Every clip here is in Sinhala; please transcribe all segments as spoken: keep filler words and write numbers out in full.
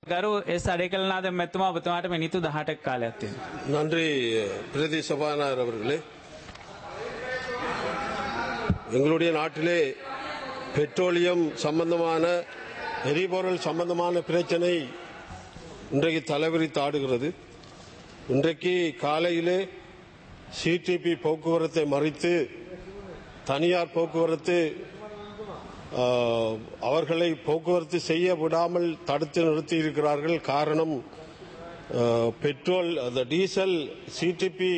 ගරු එස් අඩේකලනාද මැතිතුමා ඔබතුමාට මිනිත්තු දහඅටක කාලයක් තියෙනවා. நன்றி பிரதி சபாநாயகர் அவர்களே. எங்களுடைய நாட்டிலே பெட்ரோலியம் சம்பந்தமான எரிபொருள் சம்பந்தமான பிரச்சனை இன்றைக்கு தலைவிரித்து ஆடுகிறது. இன்றைக்கு காலையிலே சிடிபி போக்குவரத்தை மறித்து தனியார் போக்குவரத்து அவர்களை போக்குவரத்து செய்ய விடாமல் தடுத்து நிறுத்தி இருக்கிறார்கள். காரணம் பெட்ரோல் அந்த டீசல் சிடிபி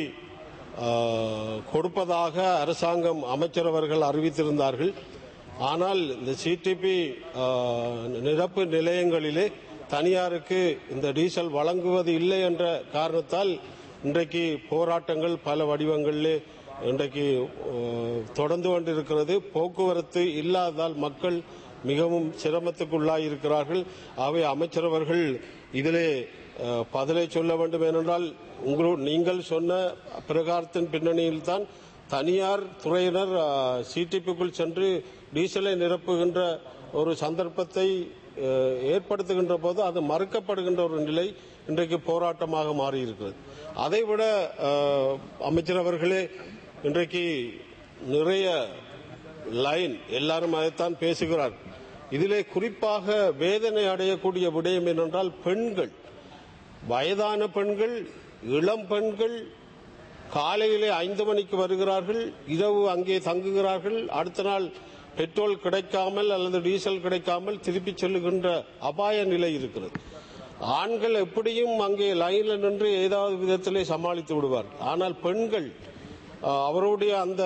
கொடுப்பதாக அரசாங்கம் அமைச்சர் அவர்கள் அறிவித்திருந்தார்கள். ஆனால் இந்த சிடிபி நிரப்பு நிலையங்களிலே தனியாருக்கு இந்த டீசல் வழங்குவது இல்லை என்ற காரணத்தால் இன்றைக்கு போராட்டங்கள் பல வடிவங்களிலே இன்றைக்கு தொடர்ந்து கொண்டிருக்கிறது. போக்குவரத்து இல்லாததால் மக்கள் மிகவும் சிரமத்துக்குள்ளாய் இருக்கிறார்கள். ஆகவே அமைச்சர் அவர்கள் இதிலே பதிலை சொல்ல வேண்டும். ஏனென்றால் உங்களோடு நீங்கள் சொன்ன பிரகாரத்தின் பின்னணியில் தான் தனியார் துறையினர் சிடிபிக்குள் சென்று டீசலை நிரப்புகின்ற ஒரு சந்தர்ப்பத்தை ஏற்படுத்துகின்ற போது அது மறுக்கப்படுகின்ற ஒரு நிலை இன்றைக்கு போராட்டமாக மாறியிருக்கிறது. அதைவிட அமைச்சர் அவர்களே, இன்றைக்கு நிறைய லைன் எல்லாரும் அதைத்தான் பேசுகிறார். இதிலே குறிப்பாக வேதனை அடையக்கூடிய விடயம் என்னென்றால் பெண்கள், வயதான பெண்கள், இளம் பெண்கள் காலையிலே ஐந்து மணிக்கு வருகிறார்கள், இரவு அங்கே தங்குகிறார்கள். அடுத்த நாள் பெட்ரோல் கிடைக்காமல் அல்லது டீசல் கிடைக்காமல் திருப்பி செல்லுகின்ற அபாய நிலை இருக்கிறது. ஆண்கள் எப்படியும் அங்கே லைனில் நின்று ஏதாவது விதத்திலே சமாளித்து விடுவார்கள். ஆனால் பெண்கள் அவருடைய அந்த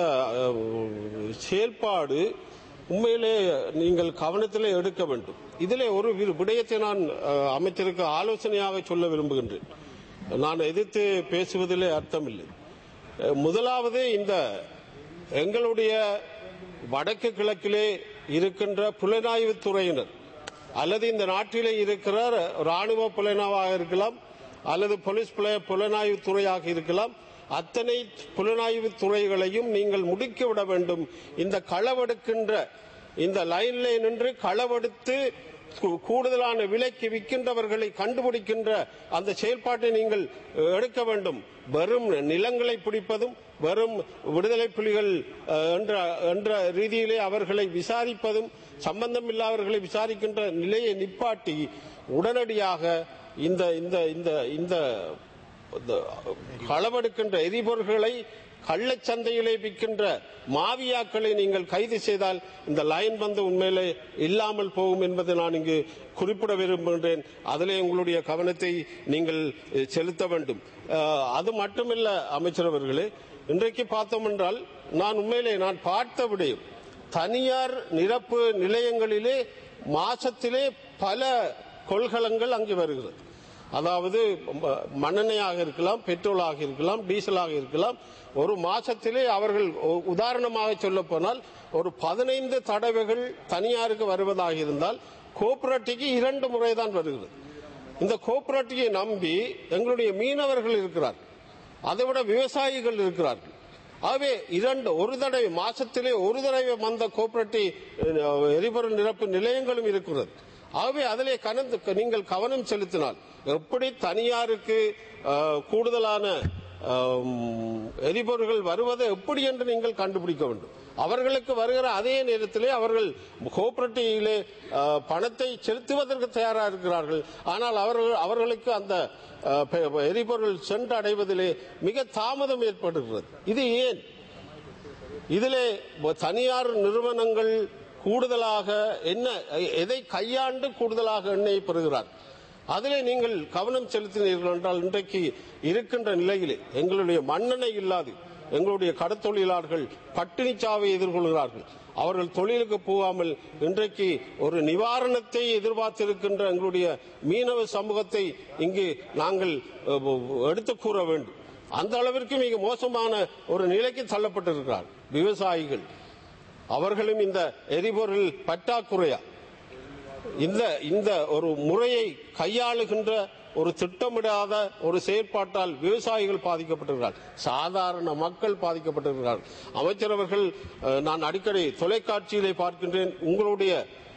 செயல்பாடு உண்மையிலே நீங்கள் கவனத்திலே எடுக்க வேண்டும். இதிலே ஒரு விடயத்தை நான் அமைச்சருக்கு ஆலோசனையாக சொல்ல விரும்புகின்றேன். நான் எதிர்த்து பேசுவதிலே அர்த்தமில்லை. முதலாவது, இந்த எங்களுடைய வடக்கு கிழக்கிலே இருக்கின்ற புலனாய்வு துறையினர் அல்லது இந்த நாட்டிலே இருக்கிற ராணுவ புலனாய்வாக இருக்கலாம் அல்லது போலீஸ் புலனாய்வு துறையாக இருக்கலாம், அத்தனை புலனாய்வு துறைகளையும் நீங்கள் முடுக்கிவிட வேண்டும். இந்த களவெடுக்கின்ற இந்த லைன்ல நின்று களவெடுத்து கூடுதலான விலைக்கு விற்கின்றவர்களை கண்டுபிடிக்கின்ற அந்த செயல்பாட்டை நீங்கள் எடுக்க வேண்டும். வெறும் நிலங்களை பிடிப்பதும் வெறும் விடுதலை புலிகள் என்ற என்ற ரீதியிலே அவர்களை விசாரிப்பதும் சம்பந்தம் இல்லாதவர்களை விசாரிக்கின்ற நிலையை நிப்பாட்டி உடனடியாக இந்த இந்த இந்த இந்த களவெடுக்கின்ற எரிபொருள்களை கள்ளச்சந்தையிலே விற்கின்ற மாவியாக்களை நீங்கள் கைது செய்தால் இந்த லைன் வந்து உண்மையிலே இல்லாமல் போகும் என்பதை நான் இங்கு குறிப்பிட விரும்புகின்றேன். அதிலே உங்களுடைய கவனத்தை நீங்கள் செலுத்த வேண்டும். அது மட்டுமல்ல அமைச்சர் அவர்களே, இன்றைக்கு பார்த்தோம் என்றால் நான் உண்மையிலே நான் பார்த்த விடயம், தனியார் நிரப்பு நிலையங்களிலே மாசத்திலே பல கொள்கலங்கள் அங்கே வருகிறது. அதாவது மண்ணெண்ணெயாக இருக்கலாம், பெட்ரோலாக இருக்கலாம், டீசலாக இருக்கலாம். ஒரு மாசத்திலே அவர்கள் உதாரணமாக சொல்ல போனால் ஒரு பதினைந்து தடவைகள் தனியாருக்கு வருவதாக இருந்தால் கோஆபரேட்டிவ்க்கு இரண்டு முறை தான் வருகிறது. இந்த கோஆபரேட்டிவை நம்பி எங்களுடைய மீனவர்கள் இருக்கிறார், அதைவிட விவசாயிகள் இருக்கிறார்கள். ஆகவே இரண்டு ஒரு தடவை மாசத்திலே ஒரு தடவை வந்த கோஆபரேட்டிவ் எரிபொருள் நிரப்பு நிலையங்களும் இருக்கிறது. ஆகவே அதிலே கலந்து நீங்கள் கவனம் செலுத்தினால் எப்படி தனியாருக்கு கூடுதலான எரிபொருள்கள் வருவதை எப்படி என்று நீங்கள் கண்டுபிடிக்க வேண்டும். அவர்களுக்கு வருகிற அதே நேரத்திலே அவர்கள் கோஆபரேட்டிவிலே பணத்தை செலுத்துவதற்கு தயாராக இருக்கிறார்கள். ஆனால் அவர்கள் அவர்களுக்கு அந்த எரிபொருள் சென்று அடைவதிலே மிக தாமதம் ஏற்படுகிறது. இது ஏன்? இதிலே தனியார் நிறுவனங்கள் கூடுதலாக என்ன எதை கையாண்டு கூடுதலாக எண்ணெயை பெறுகிறார். அதிலே நீங்கள் கவனம் செலுத்தினீர்கள் என்றால் இன்றைக்கு இருக்கின்ற நிலையிலே எங்களுடைய மண்ணெண்ணெய் இல்லாது எங்களுடைய கடத்தொழிலாளர்கள் பட்டினி சாவை எதிர்கொள்கிறார்கள். அவர்கள் தொழிலுக்கு போகாமல் இன்றைக்கு ஒரு நிவாரணத்தை எதிர்பார்த்திருக்கின்ற எங்களுடைய மீனவ சமூகத்தை இங்கு நாங்கள் எடுத்து கூற வேண்டும். அந்த அளவிற்கு மிக மோசமான ஒரு நிலைக்கு தள்ளப்பட்டிருக்கிறார் விவசாயிகள். அவர்களும் இந்த எரிபொருள் பற்றாக்குறையா இந்த இந்த ஒரு முறையை கையாளுகின்ற ஒரு திட்டமிடாத ஒரு செயற்பாட்டால் விவசாயிகள் பாதிக்கப்பட்டிருக்கிறார்கள், சாதாரண மக்கள் பாதிக்கப்பட்டிருக்கிறார்கள். அமைச்சர் அவர்கள், நான் அடிக்கடி தொலைக்காட்சியிலே பார்க்கின்றேன், உங்களுடைய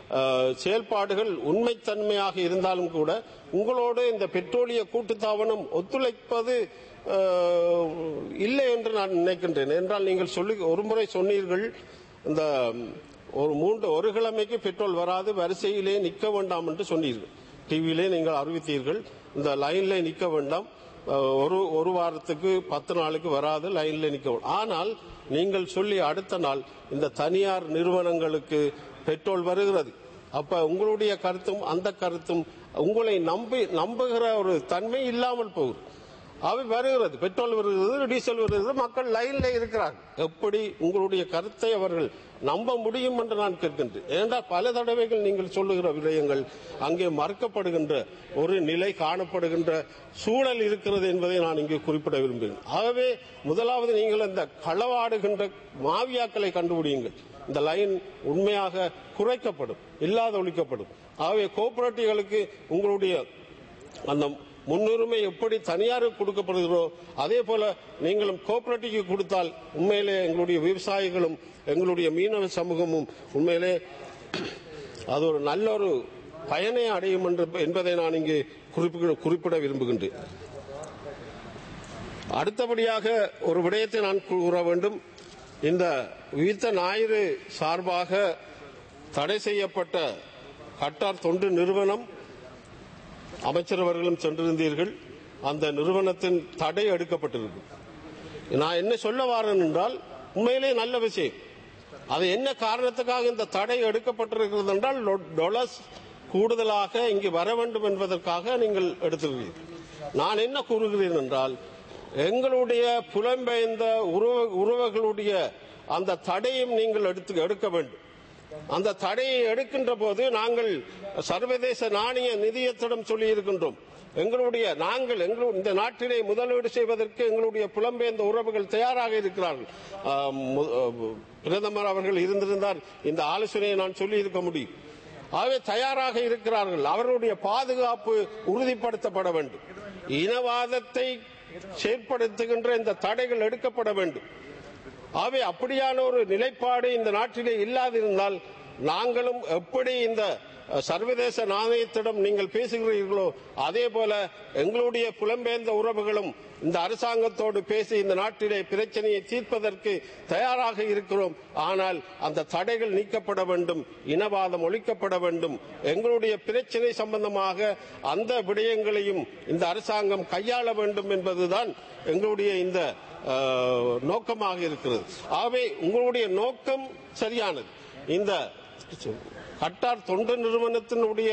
செயல்பாடுகள் உண்மைத்தன்மையாக இருந்தாலும் கூட உங்களோடு இந்த பெட்ரோலிய கூட்டுத்தாபனம் ஒத்துழைப்பது இல்லை என்று நான் நினைக்கின்றேன். என்றால் நீங்கள் சொல்லி ஒருமுறை சொன்னீர்கள், இந்த ஒரு மூன்று ஒரு கிழமைக்கு பெட்ரோல் வராது, வரிசையிலே நிற்க வேண்டாம் என்று சொன்னீர்கள். டிவியிலே நீங்கள் அறிவித்தீர்கள், இந்த லைன்ல நிற்க வேண்டாம், ஒரு ஒரு வாரத்துக்கு பத்து நாளுக்கு வராது, லைன்ல நிற்க. ஆனால் நீங்கள் சொல்லி அடுத்த நாள் இந்த தனியார் நிறுவனங்களுக்கு பெட்ரோல் வருகிறது. அப்ப உங்களுடைய கருத்தும் அந்த கருத்தும் உங்களை நம்பி நம்புகிற ஒரு தன்மை இல்லாமல் போகுது. அவை வருகிறது, பெட்ரோல் வருகிறது, டீசல் வருகிறது, மக்கள் லைன்ல இருக்கிறார்கள். எப்படி உங்களுடைய கருத்தை அவர்கள் நம்ப முடியும் என்று நான் கேட்கின்றேன். ஏனென்றால் பல தடவைகள் நீங்கள் சொல்லுகிற விடயங்கள் அங்கே மறுக்கப்படுகின்ற ஒரு நிலை காணப்படுகின்ற சூழல் இருக்கிறது என்பதை நான் இங்கே குறிப்பிட விரும்புகிறேன். ஆகவே முதலாவது நீங்கள் இந்த களவாடுகின்ற மாவியாக்களை கண்டுபிடியுங்கள். இந்த லைன் உண்மையாக குறைக்கப்படும், இல்லாத ஒழிக்கப்படும். ஆகவே கோஆபரேட்டிவ்களுக்கு உங்களுடைய அந்த முன்னுரிமை எப்படி தனியாருக்கு கொடுக்கப்படுகிறோ அதே போல நீங்களும் கோஆபரேட்டிவ் கொடுத்தால் உண்மையிலே எங்களுடைய விவசாயிகளும் எங்களுடைய மீனவ சமூகமும் உண்மையிலே அது ஒரு நல்ல ஒரு பயனை அடையும் என்பதை நான் இங்கே குறிப்பிட விரும்புகின்றேன். அடுத்தபடியாக ஒரு விடயத்தை நான் கூற வேண்டும். இந்த உயிர்த்த ஞாயிறு சார்பாக தடை செய்யப்பட்ட கட்டார் தொண்டு நிறுவனம் அமைச்சரவர்களும் சென்றிருந்தீர்கள். அந்த நிறுவனத்தின் தடை எடுக்கப்பட்டிருக்கு. நான் என்ன சொல்ல வாரேன் என்றால் உண்மையிலே நல்ல விஷயம். அது என்ன காரணத்துக்காக இந்த தடை எடுக்கப்பட்டிருக்கிறது என்றால் டொலர்ஸ் கூடுதலாக இங்கு வர வேண்டும் என்பதற்காக நீங்கள் எடுத்திருக்கிறீர்கள். நான் என்ன கூறுகிறேன் என்றால் எங்களுடைய புலம்பெயர்ந்த உறவுகளுடைய அந்த தடையும் நீங்கள் எடுத்து எடுக்க வேண்டும். அந்த தடையை எடுக்கின்ற போது நாங்கள் சர்வதேச நாணய நிதியத்திடம் சொல்லி இருக்கின்றோம், எங்களுடைய நாங்கள் எங்களுடைய இந்த நாட்டிலே முதலீடு செய்வதற்கு எங்களுடைய புலம்பெயர்ந்த உறவுகள் தயாராக இருக்கிறார்கள். பிரதமர் அவர்கள் இருந்திருந்தால் இந்த ஆலோசனையை நான் சொல்லி இருக்க முடியும். ஆகவே தயாராக இருக்கிறார்கள். அவர்களுடைய பாதுகாப்பு உறுதிப்படுத்தப்பட வேண்டும். இனவாதத்தை செயற்படுத்துகின்ற இந்த தடைகள் எடுக்கப்பட வேண்டும். ஆகவே அப்படியான ஒரு நிலைப்பாடு இந்த நாட்டிலே இல்லாதிருந்தால் நாங்களும் எப்படி இந்த சர்வதேச நாணயத்திடம் நீங்கள் பேசுகிறீர்களோ அதே போல எங்களுடைய புலம்பெயர்ந்த உறவுகளும் இந்த அரசாங்கத்தோடு பேசி இந்த நாட்டிலே பிரச்சனையை தீர்ப்பதற்கு தயாராக இருக்கிறோம். ஆனால் அந்த தடைகள் நீக்கப்பட வேண்டும், இனவாதம் ஒழிக்கப்பட வேண்டும். எங்களுடைய பிரச்சனை சம்பந்தமாக அந்த விடயங்களையும் இந்த அரசாங்கம் கையாள வேண்டும் என்பதுதான் எங்களுடைய இந்த நோக்கமாக இருக்கிறது. ஆகவே உங்களுடைய நோக்கம் சரியானது. இந்த கட்டார் தொண்டு நிறுவனத்தினுடைய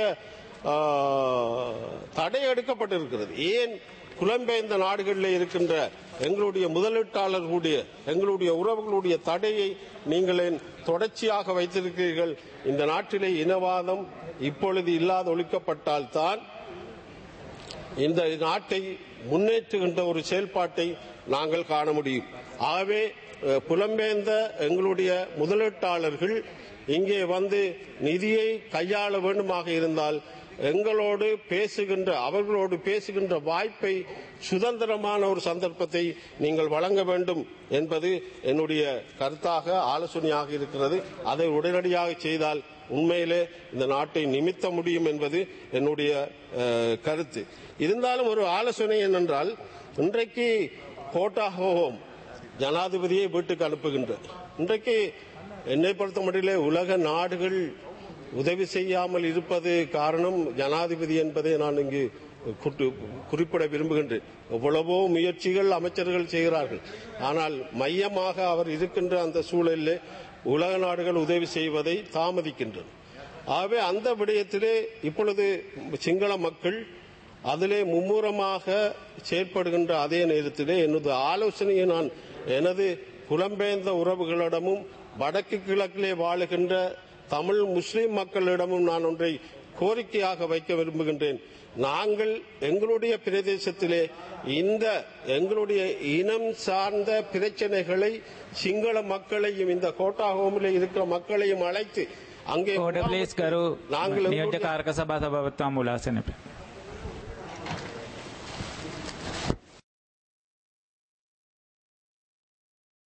தடை எடுக்கப்பட்டிருக்கிறது. ஏன் புலம்பெயர்ந்த நாடுகளில் இருக்கின்ற எங்களுடைய முதலீட்டாளர்களுடைய எங்களுடைய உறவுகளுடைய தடையை நீங்கள் தொடர்ச்சியாக வைத்திருக்கிறீர்கள்? இந்த நாட்டிலே இனவாதம் இப்பொழுது இல்லாத ஒழிக்கப்பட்டால் தான் இந்த நாட்டை முன்னேற்றுகின்ற ஒரு செயல்பாட்டை நாங்கள் காண முடியும். ஆகவே புலம்பெயர்ந்த எங்களுடைய முதலீட்டாளர்கள் இங்கே வந்து நிதியை கையாள வேண்டுமாக இருந்தால் எங்களோடு பேசுகின்ற அவர்களோடு பேசுகின்ற வாய்ப்பை சுதந்திரமான ஒரு சந்தர்ப்பத்தை நீங்கள் வழங்க வேண்டும் என்பது என்னுடைய கருத்தாக ஆலோசனையாக இருக்கிறது. அதை உடனடியாக செய்தால் உண்மையிலே இந்த நாட்டை நிமித்த முடியும் என்பது என்னுடைய கருத்து. இருந்தாலும் ஒரு ஆலோசனை என்னென்றால், இன்றைக்கு கோட்டா ஹோம் ஜனாதிபதியை வீட்டுக்கு அனுப்புகின்ற இன்றைக்கு என்னை பொறுத்த மட்டிலே உலக நாடுகள் உதவி செய்யாமல் இருப்பது காரணம் ஜனாதிபதி என்பதை நான் இங்கு குறிப்பிட விரும்புகின்றேன். எவ்வளவோ முயற்சிகள் அமைச்சர்கள் செய்கிறார்கள். ஆனால் மையமாக அவர் இருக்கின்ற அந்த சூழலில் உலக நாடுகள் உதவி செய்வதை தாமதிக்கின்றன. ஆகவே அந்த விடயத்திலே இப்பொழுது சிங்கள மக்கள் அதிலே மும்முரமாக செயற்படுகின்ற அதே நேரத்திலே எனது ஆலோசனையை நான் எனது புலம்பெயர்ந்த உறவுகளிடமும் வடக்கு கிழக்கிலே வாழுகின்ற தமிழ் முஸ்லிம் மக்களிடமும் நான் ஒன்றை கோரிக்கையாக வைக்க விரும்புகின்றேன். நாங்கள் எங்களுடைய பிரதேசத்திலே இந்த எங்களுடைய இனம் சார்ந்த பிரச்சனைகளை சிங்கள மக்களையும் இந்த கோட்டா ஹோமிலே இருக்கிற மக்களையும் அழைத்து அங்கே நாங்கள்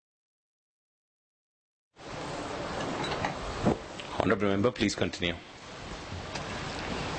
Honourable Member, please continue.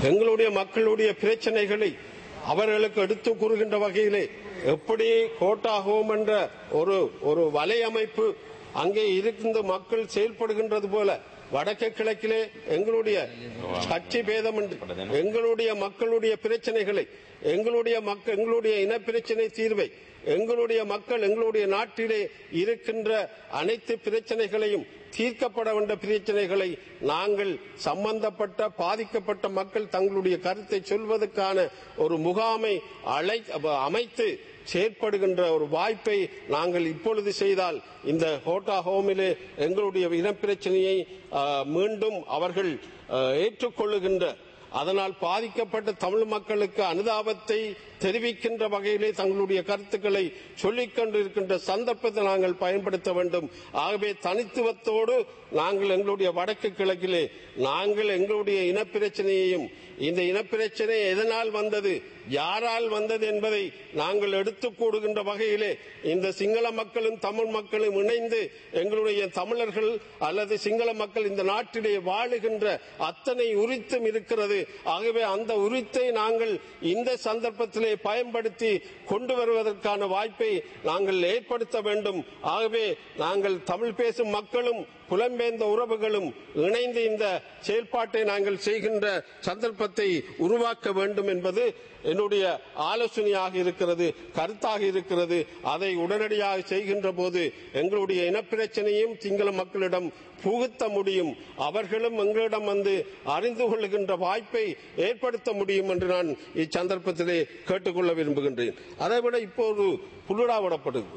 எங்களுடைய மக்களுடைய பிரச்சனைகளை அவர்களுக்கு எடுத்து கூறுகின்ற வகையிலே எப்படி கோட்டா ஹோம் என்ற ஒரு ஒரு வலையமைப்பு அங்கே இருக்கின்ற மக்கள் செயல்படுகின்றது போல வடக்கு கிழக்கிலே எங்களுடைய கட்சி பேதம் எங்களுடைய மக்களுடைய பிரச்சனைகளை எங்களுடைய மக்கள் எங்களுடைய இன பிரச்சனை தீர்வை எங்களுடைய மக்கள் எங்களுடைய நாட்டிலே இருக்கின்ற அனைத்து பிரச்சனைகளையும் தீர்க்கப்பட வேண்டிய பிரச்சனைகளை நாங்கள் சம்பந்தப்பட்ட பாதிக்கப்பட்ட மக்கள் தங்களுடைய கருத்தை சொல்வதற்கான ஒரு முகாமை அழை அமைத்து செயற்படுகின்ற ஒரு வாய்ப்பை நாங்கள் இப்பொழுது செய்தால் இந்த கோட்டா ஹோமிலே எங்களுடைய இனப்பிரச்சனையை மீண்டும் அவர்கள் ஏற்றுக்கொள்ளுகின்ற அதனால் பாதிக்கப்பட்ட தமிழ் மக்களுக்கு அனுதாபத்தை தெரிவிக்கின்ற வகையிலே தங்களுடைய கருத்துக்களை சொல்லிக் கொண்டிருக்கின்ற சந்தர்ப்பத்தை நாங்கள் பயன்படுத்த வேண்டும். ஆகவே தனித்துவத்தோடு நாங்கள் எங்களுடைய வடக்கு கிழக்கிலே நாங்கள் எங்களுடைய இனப்பிரச்சனையையும் இந்த இனப்பிரச்சனை எதனால் வந்தது யாரால் வந்தது என்பதை நாங்கள் எடுத்துக் கூடுகின்ற வகையிலே இந்த சிங்கள மக்களும் தமிழ் மக்களும் இணைந்து எங்களுடைய தமிழர்கள் அல்லது சிங்கள மக்கள் இந்த நாட்டிலே வாழுகின்ற அத்தனை உரித்தும் இருக்கிறது. ஆகவே அந்த உரித்தை நாங்கள் இந்த சந்தர்ப்பத்திலே பயன்படுத்தி கொண்டு வருவதற்கான வாய்ப்பை நாங்கள் ஏற்படுத்த வேண்டும். ஆகவே நாங்கள் தமிழ் பேசும் மக்களும் புலம்பெயர்ந்த உறவுகளும் இணைந்து இந்த செயல்பாட்டை நாங்கள் செய்கின்ற சந்தர்ப்பத்தை உருவாக்க வேண்டும் என்பது என்னுடைய ஆலோசனையாக இருக்கிறது, கருத்தாக இருக்கிறது. அதை உடனடியாக செய்கின்ற போது எங்களுடைய இனப்பிரச்சனையும் சிங்கள மக்களிடம் புகுத்த முடியும், அவர்களும் எங்களிடம் வந்து அறிந்து கொள்ளுகின்ற வாய்ப்பை ஏற்படுத்த முடியும் என்று நான் இச்சந்தர்ப்பத்திலே கேட்டுக்கொள்ள விரும்புகின்றேன். அதைவிட இப்போது புல்லுடா விடப்படுது,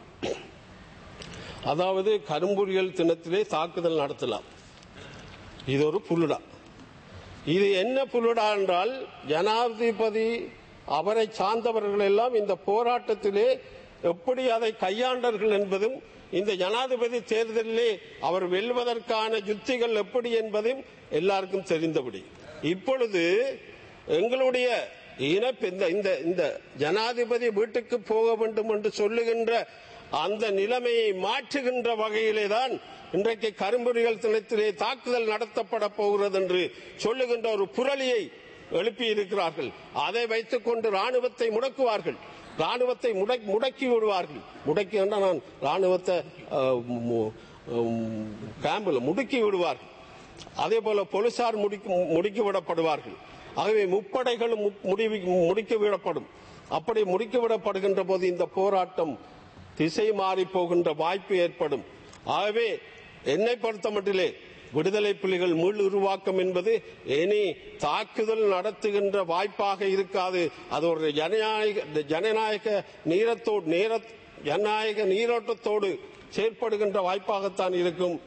அதாவது கரும்புரியல் தினத்திலே தாக்குதல் நடத்தலாம். இது ஒரு புல்லுடா. இது என்ன புல்லுடா என்றால் ஜனாதிபதி அவரை சார்ந்தவர்கள் எல்லாம் இந்த போராட்டத்திலே எப்படி அதை கையாண்டார்கள் என்பதும் இந்த ஜனாதிபதி தேர்தலிலே அவர் வெல்வதற்கான யுத்திகள் எப்படி என்பதும் எல்லாருக்கும் தெரிந்தபடி இப்பொழுது எங்களுடைய இந்த இந்த ஜனாதிபதி வீட்டுக்கு போக வேண்டும் என்று சொல்லுகின்ற அந்த நிலைமையை மாற்றுகின்ற வகையிலே தான் இன்றைக்கு கரும்புரிகள் தினத்திலே தாக்குதல் நடத்தப்பட போகிறது என்று சொல்லுகின்ற ஒரு புரளியை எழுப்பி இருக்கிறார்கள். அதை வைத்துக் கொண்டு ராணுவத்தை முடக்குவார்கள், ராணுவத்தை முடக்கி விடுவார்கள். முடக்கி என்றால் நான் ராணுவத்தை கேம்பில் முடுக்கி விடுவார்கள். அதே போல போலீசார் முடுக்கி விடப்படுவார்கள். ஆகவே முப்படைகளும் முடுக்கி விடப்படும். அப்படி முடுக்கி விடப்படுகின்ற போது இந்த போராட்டம் திசை மாறி போகின்ற வாய்ப்பு ஏற்படும். ஆகவே என்னை பொறுத்த மட்டிலே விடுதலை புலிகள் மீள் உருவாக்கம் என்பது இனி தாக்குதல் நடத்துகின்ற வாய்ப்பாக இருக்காது. அது ஒரு ஜனநாயக ஜனநாயக நீரத்தோடு நேர ஜனநாயக நீரோட்டத்தோடு செயற்படுகின்ற வாய்ப்பாகத்தான் இருக்கும்.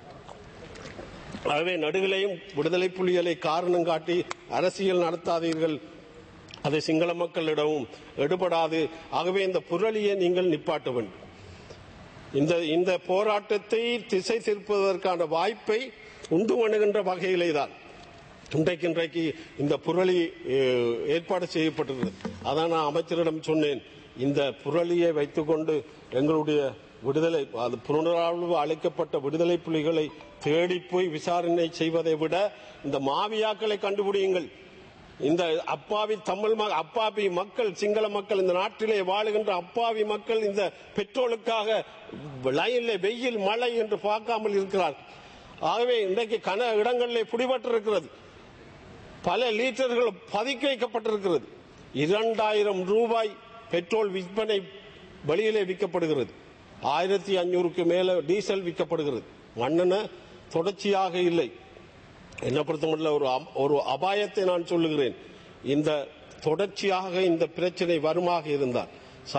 ஆகவே நடுவிலையும் விடுதலை புலிகளை காரணம் காட்டி அரசியல் நடத்தாதீர்கள், அது சிங்கள மக்களிடமும் எடுபடாது. ஆகவே இந்த புரளியை நீங்கள் நிப்பாட்ட வேண்டும். இந்த இந்த போராட்டத்தை திசை திருப்புவதற்கான வாய்ப்பை உண்டு பண்ணுகின்ற வகையிலே தான் இன்றைக்கு இன்றைக்கு இந்த புரளி ஏற்பாடு செய்யப்பட்டிருக்கிறது. அதான் நான் அமைச்சரிடம் சொன்னேன், இந்த புரளியை வைத்துக்கொண்டு எங்களுடைய விடுதலை அது புனராய்வு அழைக்கப்பட்ட விடுதலை புலிகளை தேடி போய் விசாரணை செய்வதை விட இந்த மாவியாக்களை கண்டுபிடியுங்கள். இந்த அப்பாவி தமிழ் அப்பாவி மக்கள் சிங்கள மக்கள் இந்த நாட்டிலே வாழுகின்ற அப்பாவி மக்கள் இந்த பெட்ரோலுக்காக லைனில் வெயில் மழை என்று பார்க்காமல் இருக்கிறார்கள். ஆகவே இன்றைக்கு கன இடங்களிலே பிடிபட்டிருக்கிறது, பல லீட்டர்கள் பதுக்கி வைக்கப்பட்டிருக்கிறது. இரண்டாயிரம் ரூபாய் பெட்ரோல் விற்பனை வெளியிலே விற்கப்படுகிறது, ஆயிரத்தி அஞ்சூறுக்கு மேல டீசல் விற்கப்படுகிறது. மண்ணெண்ண தொடர்ச்சியாக இல்லை. என்ன பொறுத்தமட்டில் ஒரு ஒரு அபாயத்தை நான் சொல்லுகிறேன். இந்த தொடர்ச்சியாக இந்த பிரச்சனை வருமாக இருந்தால்,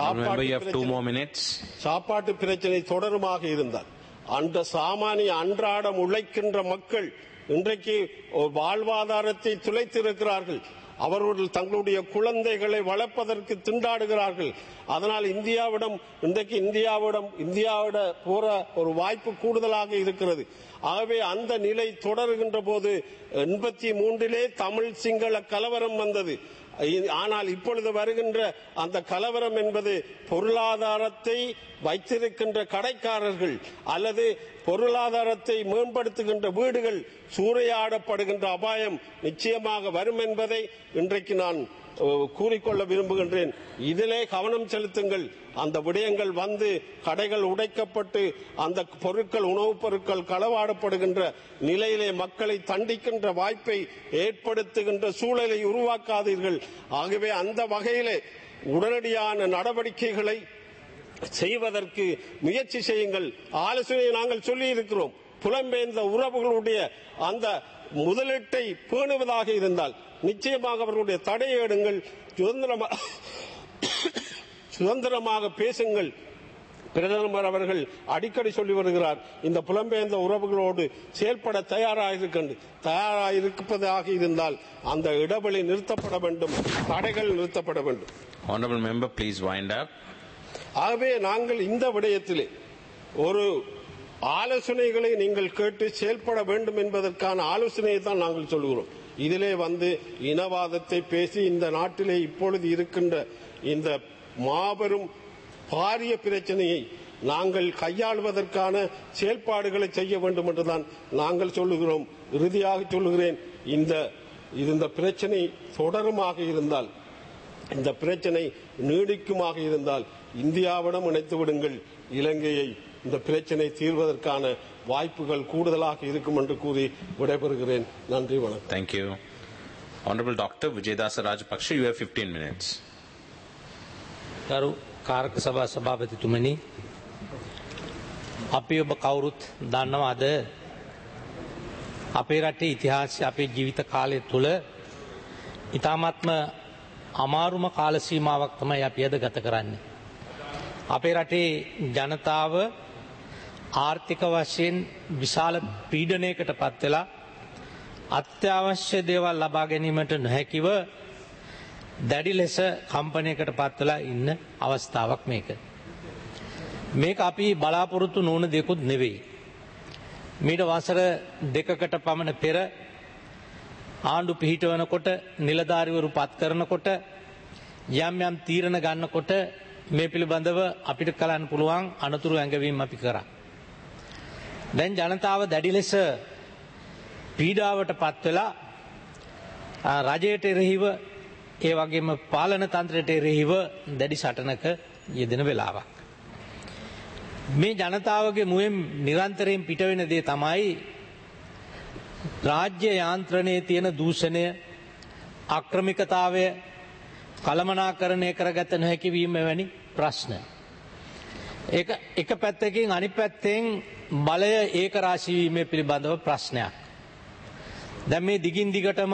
சாப்பாட்டு பிரச்சனை தொடருமாக இருந்தால், அந்த சாமானிய அன்றாடம் உழைக்கின்ற மக்கள் இன்றைக்கு வாழ்வாதாரத்தை துளைத்திருக்கிறார்கள். அவர்கள் தங்களுடைய குழந்தைகளை வளர்ப்பதற்கு திண்டாடுகிறார்கள். அதனால் இந்தியாவிடம் இன்றைக்கு இந்தியாவிடம் இந்தியாவிட போற ஒரு வாய்ப்பு கூடுதலாக இருக்கிறது. ஆகவே அந்த நிலை தொடருகின்ற போது எண்பத்தி மூன்றிலே தமிழ் சிங்கள கலவரம் வந்தது. ஆனால் இப்பொழுது வருகின்ற அந்த கலவரம் என்பது பொருளாதாரத்தை வைத்திருக்கின்ற கடைக்காரர்கள் அல்லது பொருளாதாரத்தை மேம்படுத்துகின்ற வீடுகள் சூறையாடப்படுகின்ற அபாயம் நிச்சயமாக வரும் என்பதை இன்றைக்கு நான் கூறிக்கொள்ள விரும்புகின்றேன். இதிலே கவனம் செலுத்துங்கள். அந்த விடயங்கள் வந்து கடைகள் உடைக்கப்பட்டு அந்த பொருட்கள் உணவுப் பொருட்கள் களவாடப்படுகின்ற நிலையிலே மக்களை தண்டிக்கின்ற வாய்ப்பை ஏற்படுத்துகின்ற சூழலை உருவாக்காதீர்கள். ஆகவே அந்த வகையிலே உடனடியான நடவடிக்கைகளை செய்வதற்கு முயற்சி செய்யுங்கள். ஆலோசனை நாங்கள் சொல்லி இருக்கிறோம். புலம்பெயர்ந்த உறவுகளுடைய அந்த முதலீட்டை பேணுவதாக இருந்தால் நிச்சயமாக அவர்களுடைய தடையை எடுங்கள். சுதந்திரமாக சுதந்திரமாக பேசுங்கள். பிரதமர் அவர்கள் அடிக்கடி சொல்லி வருகிறார், இந்த புலம்பெயர்ந்த உறவுகளோடு செயல்பட தயாராக தயாராக இருந்தால் அந்த இடைவெளி நிறுத்தப்பட வேண்டும், தடைகள் நிறுத்தப்பட வேண்டும். Honorable member, please wind up. ஆகவே நாங்கள் இந்த விடயத்திலே ஒரு ஆலோசனைகளை நீங்கள் கேட்டு செயல்பட வேண்டும் என்பதற்கான ஆலோசனையை தான் நாங்கள் சொல்கிறோம். இதிலே வந்து இனவாதத்தை பேசி இந்த நாட்டிலே இப்பொழுது இருக்கின்ற இந்த மாபெரும் பாரிய பிரச்சனையை நாங்கள் கையாளுவதற்கான செயல்பாடுகளை செய்ய வேண்டும் என்றுதான் நாங்கள் சொல்லுகிறோம். இறுதியாக சொல்லுகிறேன், இந்த இந்த பிரச்சனை தொடருமாக இருந்தால், இந்த பிரச்சனை நீடிக்குமாக இருந்தால் இந்தியாவிடம் இணைத்து விடுங்கள். இலங்கையை இந்த பிரச்சனை தீர்வதற்கான வாய்ப்புகள் கூடுதலாக இருக்கும் என்று கூறி விடைபெறுகிறேன். நன்றி, வணக்கம். Thank you. Honorable Doctor Vijayadasa Rajapaksa, you have fifteen minutes. ගරු කාරක සභා සභාපතිතුමනි, අපි ඔබ කවුරුත් දන්නවා අද අපේ රටේ ඉතිහාසය අපේ ජීවිත කාලය තුළ ඉතාමත්ම අමාරුම කාල සීමාවක් තමයි අපි අද ගත කරන්නේ. අපේ රටේ ජනතාව ආර්ථික වශයෙන් විශාල පීඩනයකට පත් වෙලා අත්‍යවශ්‍ය දේවල් ලබා ගැනීමට නොහැකිව දැඩි ලෙස කම්පනයකට පත් වෙලා ඉන්න අවස්ථාවක් මේක. මේක අපි බලාපොරොත්තු නොවන දෙයක්වත් නෙවෙයි. මීට වසර දෙකකට පමණ පෙර ආණ්ඩු පිහිටවනකොට නිලධාරිවරු පත් කරනකොට යම් යම් තීරණ ගන්නකොට මේ පිළිබඳව අපිට කරන්න පුළුවන් අනතුරු ඇඟවීම් අපි කරා. දැන් ජනතාව දැඩි ලෙස පීඩාවට පත් වෙලා රජයට එරෙහිව ඒ වගේම පාලන තන්ත්‍රයට එරෙහිව දැඩි සටනක යෙදෙන වෙලාවක්. මේ ජනතාවගේ මුවෙන් නිරන්තරයෙන් පිට වෙන දේ තමයි රාජ්‍ය යාන්ත්‍රණයේ තියෙන දූෂණය, අක්‍රමිකතාවය, කළමනාකරණය කරගත නොහැකි වීම වැනි ප්‍රශ්න. ඒක එක පැත්තකින් අනිත් පැත්තෙන් බලය ඒක රාශී වීමේ පිළිබඳව ප්‍රශ්නයක්. දැන් මේ දිගින් දිගටම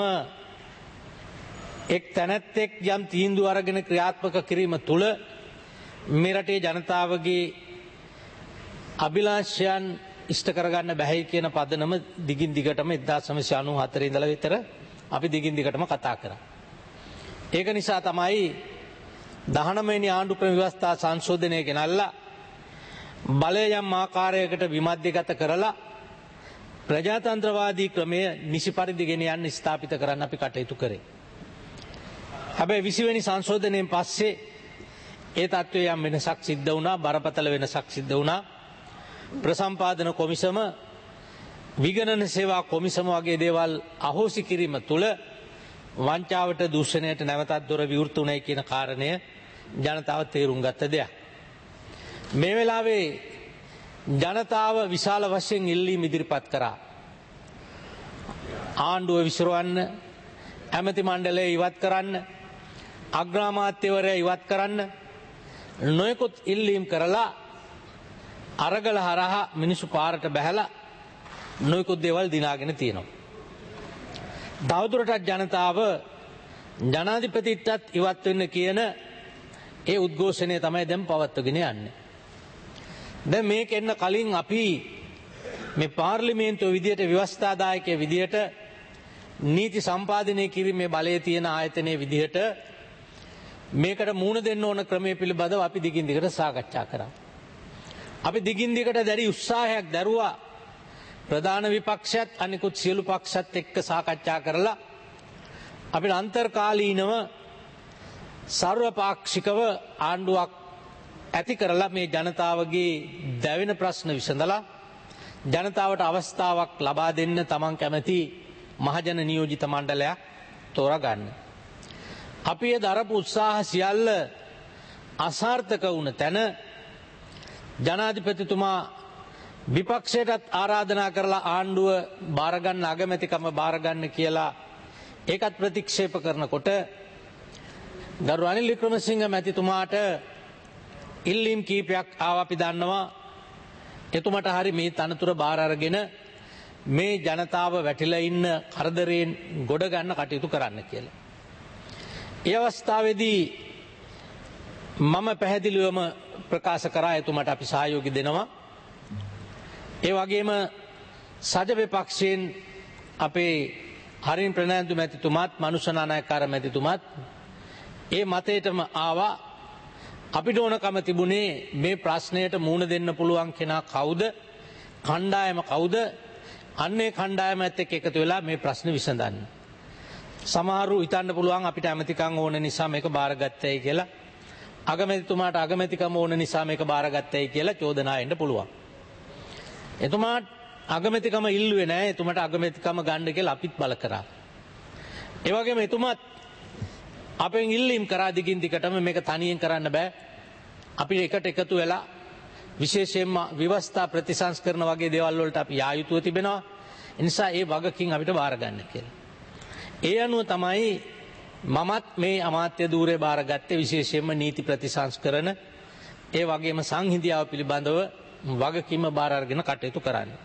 එක් තැනැත්තෙක් යම් තීන්දුව අරගෙන ක්‍රියාත්මක කිරීම තුළ මේ රටේ ජනතාවගේ අභිලාෂයන් ඉෂ්ට කරගන්න බැහැ කියන පදනම දිගින් දිගටම එක්දාස් නවසිය අනූ හතරේ ඉඳලා විතර අපි දිගින් දිගටම කතා කරා. ඒක නිසා තමයි දහනවය වෙනි ආණ්ඩු ක්‍රම ව්‍යවස්ථා සංශෝධනය ගෙනල්ලා බලය යම් ආකාරයකට විමධ්‍යගත කරලා ප්‍රජාතන්ත්‍රවාදී ක්‍රමය නිසි පරිදි ගෙන යන්න ස්ථාපිත කරන්න අපි කටයුතු කරේ. හැබැයි විසි වෙනි සංශෝධනයෙන් පස්සේ ඒ තත්ත්වයේ යම් වෙනසක් සිද්ධ වුණා, බරපතල වෙනසක් සිද්ධ වුණා. ප්‍රසම්පාදන කොමිසම, විගණන සේවා කොමිසම වගේ දේවල් අහෝසි කිරීම තුළ වංචාවට, දූෂණයට නැවතත් දොර විවෘත වුණයි කියන කාරණය ජනතාව තේරුම් ගත්ත දෙයක්. මේ වෙලාවේ ජනතාව විශාල වශයෙන් ඉල්ලීම් ඉදිරිපත් කරා. ආණ්ඩුව විසිරවන්න, ඇමති මණ්ඩලය ඉවත් කරන්න, අග්‍රාමාත්‍යවරයා ඉවත් කරන්න නොයෙකුත් ඉල්ලීම් කරලා අරගල හරහා මිනිසු පාරට බැහැලා නොයෙකුත් දේවල් දිනාගෙන තියෙනවා. තවදුරටත් ජනතාව ජනාධිපතිටත් ඉවත් වෙන්න කියන ඒ උද්ඝෝෂණය තමයි දැන් පවත්වගෙන යන්නේ. දැන් මේක එන්න කලින් අපි මේ පාර්ලිමේන්තුව විදියට, ව්‍යවස්ථාදායකයේ විදියට, නීති සම්පාදනය කිරීමේ බලය තියෙන ආයතනයේ විදියට මේකට මුහුණ දෙන්න ඕන ක්‍රමයේ පිළිබඳව අපි දිගින් දිගට සාකච්ඡා කරා. අපි දිගින් දිගට දැඩි උත්සාහයක් දරුවා ප්‍රධාන විපක්ෂයත් අනිකුත් සියලු පක්ෂත් එක්ක සාකච්ඡා කරලා අපිට අන්තර්කාලීනව සර්වපාක්ෂිකව ආණ්ඩුවක් ඇති කරලා මේ ජනතාවගේ දැවෙන ප්‍රශ්න විසඳලා ජනතාවට අවස්ථාවක් ලබා දෙන්න තමන් කැමති මහජන නියෝජිත මණ්ඩලයක් තෝරගන්න. අපි ඒ දරපු උත්සාහ සියල්ල අසාර්ථක වුණ තැන ජනාධිපතිතුමා විපක්ෂයටත් ආරාධනා කරලා ආණ්ඩුව බාරගන්න අගමැතිකම බාරගන්න කියලා ඒකත් ප්‍රතික්ෂේප කරනකොට ගරු රනිල් වික්‍රමසිංහ මැතිතුමාට ඉල්ලීම් කීපයක් ආව අපි දන්නවා. එතුමට හරි මේ තනතුර බාර අරගෙන මේ ජනතාව වැටිලා ඉන්න කරදරයෙන් ගොඩ ගන්න කටයුතු කරන්න කියලා. ඒ අවස්ථාවේදී මම පැහැදිලිවම ප්‍රකාශ කරා එතුමට අපි සහයෝගය දෙනවා. ඒ වගේම සජ විපක්ෂයෙන් අපේ හරින් ප්‍රනාන්දු මැතිතුමාත් මනුෂ්‍ය නායකකාර මැතිතුමාත් ඒ මතයටම ආවා. අපිට ඕනකම තිබුණේ මේ ප්‍රශ්නයට මූණ දෙන්න පුළුවන් කෙනා කවුද, කණ්ඩායම කවුද, අන්නේ කණ්ඩායමත් එක්ක එකතු වෙලා මේ ප්‍රශ්න විසඳන්න. සමහරු හිතන්න පුළුවන් අපිට ඇමතිකම් ඕන නිසා මේක බාරගත්තයි කියලා, අගමැතිතුමාට අගමැතිකම ඕන නිසා මේක බාරගත්තයි කියලා චෝදනා එන්න පුළුවන්. එතුමාට අගමැතිකම ඉල්ලුවේ නැහැ, එතුමාට අගමැතිකම ගන්න කියලා අපිත් බල කරා. ඒ වගේම එතුමාත් අපෙන් ඉල්ලීම් කරා දිගින් දිගටම මේක තනියෙන් කරන්න බෑ. අපි එකට එකතු වෙලා විශේෂයෙන්ම ව්‍යවස්ථා ප්‍රතිසංස්කරණ වගේ දේවල් වලට අපි යා යුතුව තිබෙනවා. ඒ නිසා ඒ වගකීම් අපිට බාර ගන්න කියලා. ඒ අනුව තමයි මමත් මේ අමාත්‍ය ධූරය බාරගත්තේ, විශේෂයෙන්ම නීති ප්‍රතිසංස්කරණ ඒ වගේම සංහිඳියාව පිළිබඳව වගකීම බාර අරගෙන කටයුතු කරන්නේ.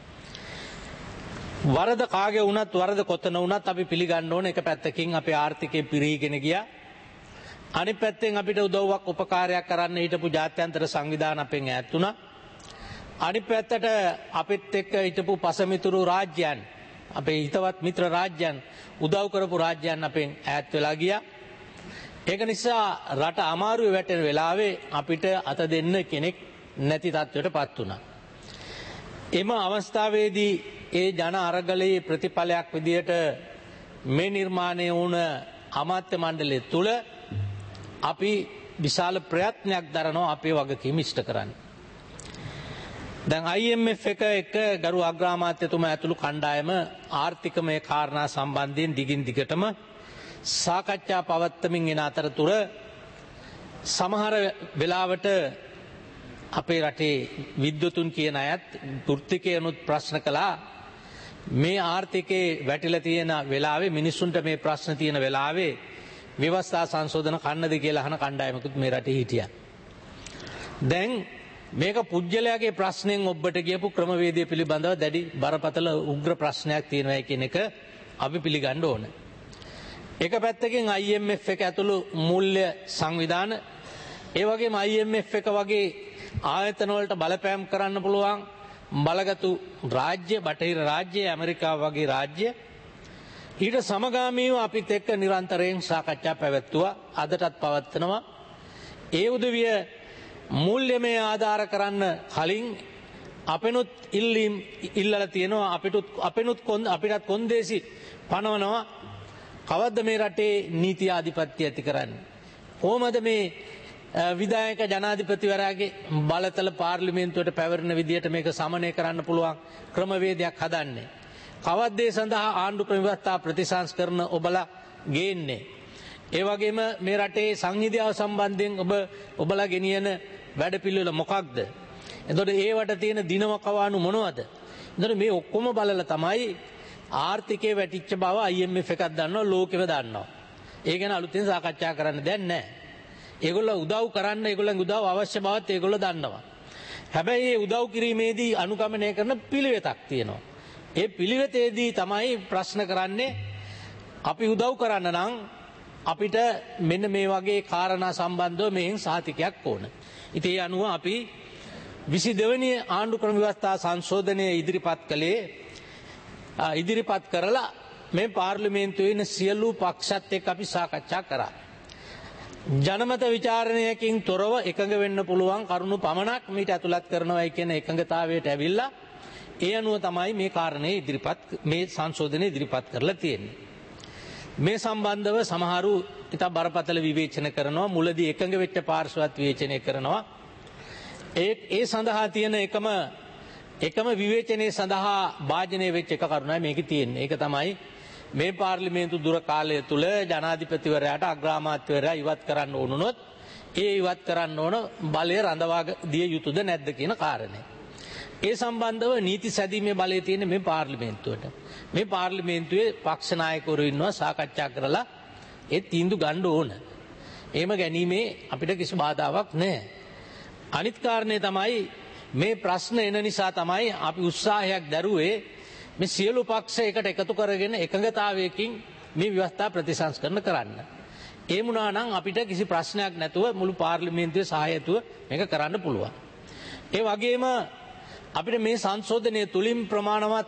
වරද කාගේ වුණත් වරද කොතන වුණත් අපි පිළිගන්න ඕන. එක පැත්තකින් අපේ ආර්ථිකය පිරීගෙන ගියා. අනිත් පැත්තෙන් අපිට උදව්වක් උපකාරයක් කරන්න හිටපු ජාත්‍යන්තර සංවිධාන අපෙන් ඈත් වුණා. අනිත් පැත්තට අපිත් එක්ක හිටපු පසමිතුරු රාජ්‍යයන්, අපේ හිතවත් මිත්‍ර රාජ්‍යයන්, උදව් කරපු රාජ්‍යයන් අපෙන් ඈත් වෙලා ගියා. ඒක නිසා රට අමාරුවේ වැටෙන වෙලාවේ අපිට අත දෙන්න කෙනෙක් නැති තත්ත්වයටපත් වුණා. එම අවස්ථාවේදී ඒ ජන අරගලයේ ප්‍රතිඵලයක් විදියට මේ නිර්මාණය වුණ අමාත්‍ය මණ්ඩලය තුල අපි විශාල ප්‍රයත්නයක් දරනවා අපේ වගකීම ඉෂ්ට කරන්න. දැන් I M F එක එක ගරු අග්‍රාමාත්‍යතුමා ඇතුළු කණ්ඩායම ආර්ථිකමය කාරණා සම්බන්ධයෙන් දිගින් දිගටම සාකච්ඡා පවත්වමින් එන අතරතුර සමහර වෙලාවට අපේ රටේ විද්වතුන් කියන අයත් වෘත්තිකයනුත් ප්‍රශ්න කළා. මේ ආර්ථිකේ වැටිලා තියෙන වෙලාවේ, මිනිස්සුන්ට මේ ප්‍රශ්න තියෙන වෙලාවේ ව්‍යවස්ථා සංශෝධන කන්නද කියලා අහන කණ්ඩායමකුත් මේ රටේ හිටියා. දැන් මේක පුජ්‍යලයාගේ ප්‍රශ්නෙන් ඔබට ගියපු ක්‍රමවේදය පිළිබඳව දැඩි බරපතල උග්‍ර ප්‍රශ්නයක් තියෙනවා කියන එක අපි පිළිගන්න ඕන. එක පැත්තකින් I M F එක ඇතුළු මූල්‍ය සංවිධාන, ඒ වගේම I M F එක වගේ ආයතන වලට බලපෑම් කරන්න පුළුවන් බලගතු රාජ්‍ය, බටහිර රාජ්‍ය, ඇමරිකාව වගේ රාජ්‍ය, ඊට සමගාමීව අපිත් එක්ක නිරන්තරයෙන් සාකච්ඡා පැවැත්වුවා. අදටත් පවත්වනවා. ඒ උදවිය මූල්‍යමය ආධාර කරන්න කලින් අපෙනුත් ඉල්ලීම් ඉල්ලලා තියෙනවා. අපිට අපෙනුත් අපිටත් කොන්දේසි පනවනවා. කවද්ද මේ රටේ නීති ආධිපත්‍ය ඇති කරන්නේ? කොහොමද මේ විධායක ජනාධිපතිවරයාගේ බලතල පාර්ලිමේන්තුවට පැවරෙන විදියට මේක සමනය කරන්න පුළුවන් ක්‍රමවේදයක් හදන්නේ? කවද්ද ඒ සඳහා ආණ්ඩු ක්‍රම ව්‍යවස්ථා ප්‍රතිසංස්කරණ ඔබලා ගේන්නේ? ඒ වගේම මේ රටේ සංහිඳියාව සම්බන්ධයෙන් ඔබ ඔබලා ගෙනියන වැඩපිළිවෙල මොකක්ද? එතකොට ඒවට තියෙන දිනම කවානු මොනවද? එතකොට මේ ඔක්කොම බලලා තමයි ආර්ථිකයේ වැටිච්ච බව I M F එකක් දන්නවා, ලෝකෙව දන්නවා. ඒ ගැන අලුතෙන් සාකච්ඡා කරන්න දෙයක් නැහැ. ඒගොල්ලෝ උදව් කරන්න, ඒගොල්ලන්ගේ උදව් අවශ්‍ය බවත් ඒගොල්ලෝ දන්නවා. හැබැයි මේ උදව් කිරීමේදී අනුගමනය කරන පිළිවෙතක් තියෙනවා. ඒ පිළිවෙතේදී තමයි ප්‍රශ්න කරන්නේ අපි උදව් කරන්න නම් අපිට මෙන්න මේ වගේ කාරණා සම්බන්ධව මෙහෙන් සහතිකයක් ඕන. ඉතින් ඒ අනුව අපි විසිදෙනි වෙනි ආණ්ඩු ක්‍රම ව්‍යවස්ථා සංශෝධනය ඉදිරිපත් කළේ ඉදිරිපත් කරලා මේ පාර්ලිමේන්තුවේ ඉන්න සියලු පක්ෂත් එක්ක අපි සාකච්ඡා කරා. ජනමත විචාරණයකින් තොරව එකඟ වෙන්න පුළුවන් කරුණු පමණක් මීට ඇතුළත් කරනවායි කියන එකඟතාවයට ඇවිල්ලා ඒ අනුව තමයි මේ කාරණේ ඉදිරිපත් මේ සංශෝධනය ඉදිරිපත් කරලා තියෙන්නේ. මේ සම්බන්ධව සමහරු ඉතා බරපතල විවේචන කරනවා. මුලදී එකඟ වෙච්ච පාර්ශවත් විවේචනය කරනවා. ඒ ඒ සඳහා තියෙන එකම එකම විවේචනයේ සඳහා භාජනය වෙච්ච එක කරුණයි මේකේ තියෙන්නේ. ඒක තමයි මේ පාර්ලිමේන්තු දුර කාලය තුල ජනාධිපතිවරයාට අග්‍රාමාත්‍යවරයා ඉවත් කරන්න ඕනුනොත් ඒ ඉවත් කරන්න ඕන බලය රඳවා දිය යුතුද නැද්ද කියන කාරණය. ඒ සම්බන්ධව නීති සැදීමේ බලය තියෙන මේ පාර්ලිමේන්තුවට. මේ පාර්ලිමේන්තුවේ පක්ෂ නායකවරු ඉන්නවා සාකච්ඡා කරලා ඒ තීන්දුව ගන්න ඕන. එහෙම ගැනීමේ අපිට කිසි බාධාවක් නැහැ. අනිත් කාරණේ තමයි මේ ප්‍රශ්න එන නිසා තමයි අපි උත්සාහයක් දරුවේ මේ සියලු පක්ෂ එකට එකතු කරගෙන එකඟතාවයකින් මේ ව්‍යවස්ථා ප්‍රතිසංස්කරණ කරන්න. ඒ වුණා නම් අපිට කිසි ප්‍රශ්නයක් නැතුව මුළු පාර්ලිමේන්තුවේ සහායතුව මේක කරන්න පුළුවන්. ඒ වගේම අපිට මේ සංශෝධනය තුලින් ප්‍රමාණවත්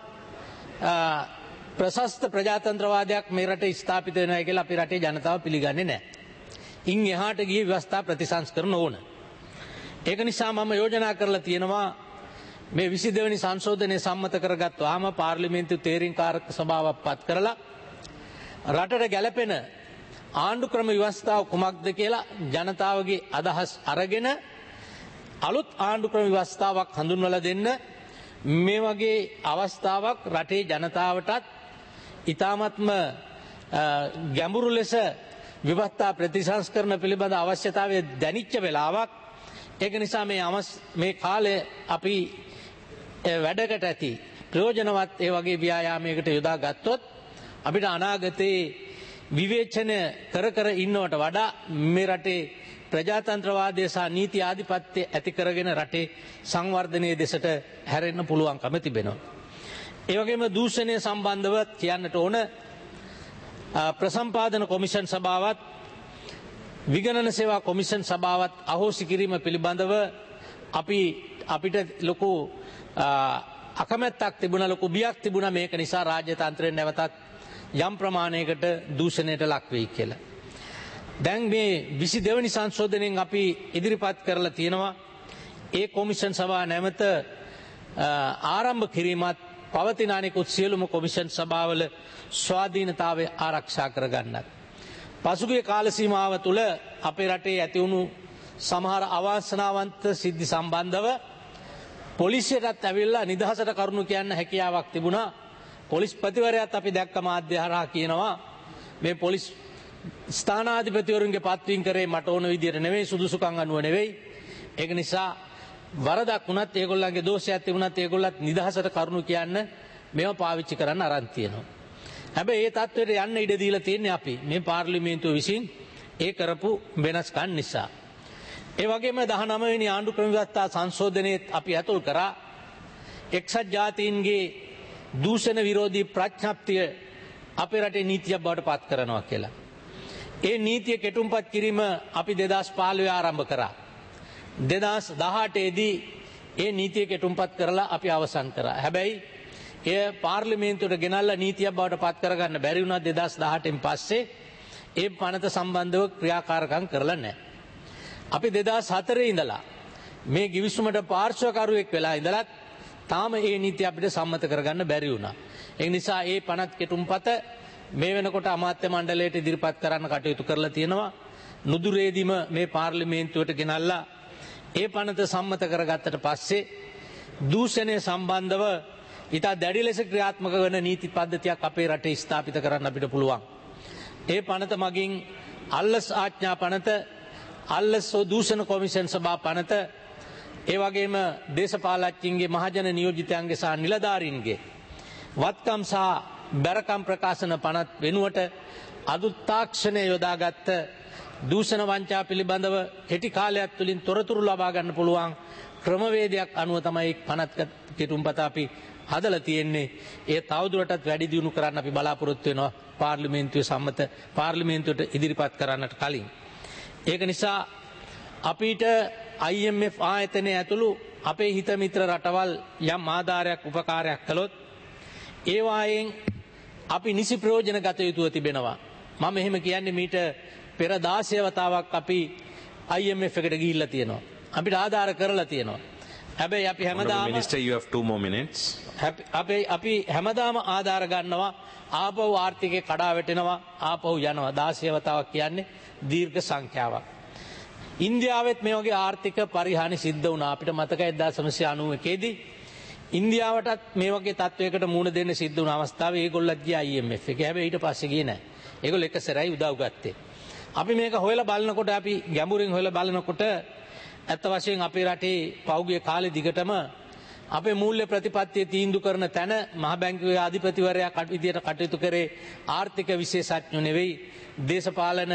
ප්‍රශස්ත ප්‍රජාතන්ත්‍රවාදයක් මේ රටේ ස්ථාපිත වෙනවා කියලා අපේ රටේ ජනතාව පිළිගන්නේ නැහැ. ඉන් එහාට ගියේ ව්‍යවස්ථා ප්‍රතිසංස්කරණ ඕන. ඒක නිසා මම යෝජනා කරලා තියෙනවා මේ විසි දෙවැනි සංශෝධනය සම්මත කරගත්වාම පාර්ලිමේන්තු තේරීම්කාරක සභාවක් පත් කරලා රටට ගැළපෙන ආණ්ඩු ක්‍රම ව්‍යවස්ථාව කුමක්ද කියලා ජනතාවගේ අදහස් අරගෙන අලුත් ආණ්ඩු ක්‍රම ව්‍යවස්ථාවක් හඳුන්වලා දෙන්න මේ වගේ අවස්ථාවක් රටේ ජනතාවටත් ඊ타මත්ම ගැඹුරු ලෙස ව්‍යවස්ථා ප්‍රතිසංස්කරණ පිළිබඳ අවශ්‍යතාවය දැනිච්ච වෙලාවක්. ඒක නිසා මේ මේ කාලය අපි වැඩකට ඇති ප්‍රයෝජනවත් ඒ වගේ ව්‍යායාමයකට යොදා ගත්තොත් අපිට අනාගතයේ විවේචනය කර කර ඉන්නවට වඩා මේ රටේ ප්‍රජාතන්ත්‍රවාදය සහ නීති ආධිපත්‍ය ඇති කරගෙන රටේ සංවර්ධනයේ දෙසට හැරෙන්න පුළුවන්කම තිබෙනවා. ඒ වගේම දූෂණය සම්බන්ධව කියන්නට ඕන ප්‍රසම්පාදන කොමිෂන් සභාවත් විගණන සේවා කොමිෂන් සභාවත් අහෝසි කිරීම පිළිබඳව අපි අපිට ලොකු අකමැත්තක් තිබුණා, ලොකු බියක් තිබුණා මේක නිසා රාජ්‍ය තන්ත්‍රයෙන් නැවතත් යම් ප්‍රමාණයකට දූෂණයට ලක් වෙයි කියලා. දැන් මේ විසි දෙවැනි සංශෝධනයෙන් අපි ඉදිරිපත් කරලා තියෙනවා ඒ කොමිෂන් සභාව නැවත ආරම්භ කිරීමත් පවතින අනෙකුත් සියලුම කොමිෂන් සභාවල ස්වාධීනතාවය ආරක්ෂා කරගන්නත්. පසුගිය කාල සීමාව තුළ අපේ රටේ ඇති වුණු සමහර අවාසනාවන්ත සිද්ධි සම්බන්ධව පොලිසියටත් ඇවිල්ලා නිදහසට කරුණු කියන්න හැකියාවක් තිබුණා. පොලිස්පතිවරයාත් අපි දැක්ක මාධ්‍ය හරහා කියනවා මේ පොලිස් ස්ථානාධිපතිවරුන්ගේ පත්වීම් කරේ මට ඕන විදියට නෙවෙයි, සුදුසුකම් අනුව නෙවෙයි. ඒක නිසා වරදක් වුණත් ඒගොල්ලන්ගේ දෝෂයක් තිබුණත් ඒගොල්ලත් නිදහසට කරුණු කියන්න මේවා පාවිච්චි කරන්න අරන් තියෙනවා. හැබැයි ඒ තත්ත්වයට යන්න ඉඩ දීලා තියෙන්නේ අපි මේ පාර්ලිමේන්තුව විසින් ඒ කරපු වෙනස්කම් නිසා. ඒ වගේම දහනවය වෙනි ආණ්ඩු ක්‍රම ව්‍යවස්ථා සංශෝධනයේත් අපි ඇතුල් කරා එක්සත් ජාතීන්ගේ දූෂණ විරෝධී ප්‍රඥප්තිය අපේ රටේ නීතියක් බවට පත් කරනවා කියලා. ඒ නීතිය කෙටුම්පත් කිරීම අපි දෙදහස් පහළොව ආරම්භ කරා. දෙදහස් දහඅට දී ඒ නීතිය කෙටුම්පත් කරලා අපි අවසන් කරා. හැබැයි එය පාර්ලිමේන්තුවට ගෙනල්ලා නීතියක් බවට පත් කරගන්න බැරි වුණා දෙදහස් දහඅටෙන් පස්සේ. ඒ පනත සම්බන්ධව ක්‍රියාකාරකම් කරලා නැහැ. අපි දෙදහස් හතරේ ඉඳලා මේ ගිවිසුමට පාර්ශ්වකරුවෙක් වෙලා ඉඳලත් තාම ඒ නීතිය අපිට සම්මත කරගන්න බැරි වුණා. ඒ නිසා ඒ පනත් කෙටුම්පත මේ වෙනකොට අමාත්‍ය මණ්ඩලයට ඉදිරිපත් කරන්න කටයුතු කරලා තියෙනවා. නුදුරේදීම මේ පාර්ලිමේන්තුවට ගෙනල්ලා ඒ පනත සම්මත කරගත්තට පස්සේ දූෂණය සම්බන්ධව ඉතා දැඩි ලෙස ක්‍රියාත්මක වන නීති පද්ධතියක් අපේ රටේ ස්ථාපිත කරන්න අපිට පුළුවන්. ඒ පනත මගින් අල්ලස් ආඥා පනත, අල්ලස් දූෂණ කොමිෂන් සභා පනත, ඒ වගේම දේශපාලඥයින්ගේ මහජන නියෝජිතයන්ගේ සහ නිලධාරීන්ගේ වත්කම් සහ බැරකම් ප්‍රකාශන පනත් වෙනුවට අලුත් තාක්ෂණය යොදාගත්ත දූෂණ වංචා පිළිබඳව කෙටි කාලයක් තුළින් තොරතුරු ලබා ගන්න පුළුවන් ක්‍රමවේදයක් අනුව තමයි පනත් කෙටුම්පත අපි හදලා තියෙන්නේ. ඒ තවදුරටත් වැඩි දියුණු කරන්න අපි බලාපොරොත්තු වෙනවා පාර්ලිමේන්තුවේ සම්මත පාර්ලිමේන්තුවට ඉදිරිපත් කරන්නට කලින්. ඒක නිසා අපිට I M F ආයතනය ඇතුළු අපේ හිත මිත්‍ර රටවල් යම් ආධාරයක් උපකාරයක් කළොත් ඒවායෙන් අපි නිසි ප්‍රයෝජන ගත යුතුව තිබෙනවා. මම එහෙම කියන්නේ මීට පෙර දාසය වතාවක් අපි I M F එකට ගිහිල්ලා තියෙනවා. අපිට ආධාර කරලා තියෙනවා. හැබැයි අපි Honorable හැමදාම Minister, you have two more minutes. හැපි- අපේ අපි හැමදාම ආධාර ගන්නවා ආපහු ආර්ථිකය කඩා වැටෙනවා ආපහු යනවා දාසය වතාවක් කියන්නේ දීර්ඝ සංඛ්‍යාවක්. ඉන්දියාවෙත් මේ වගේ ආර්ථික පරිහානි සිද්ධ වුණා. අපිට මතකයි එක්දාස් නවසිය අනූ දී ඉන්දියාවටත් මේ වගේ තත්වයකට මුහුණ දෙන්න සිද්ධ වුණ අවස්ථාවේ ඒගොල්ලත් ගියා I M F එකේ. හැබැයි ඊට පස්සේ ගියේ නැහැ. ඒගොල්ලෝ එක සැරයි උදව් ගත්තේ. අපි මේක හොයලා බලනකොට අපි ගැඹුරින් හොයලා බලනකොට ඇත්ත වශයෙන් අපේ රටේ පෞගිය කාලේ දිගටම අපේ මූල්‍ය ප්‍රතිපත්තිය තීන්දුව කරන තැන මහ බැංකුවේ අධිපතිවරයා විදියට කටයුතු කරේ ආර්ථික විශේෂඥයෝ නෙවෙයි දේශපාලන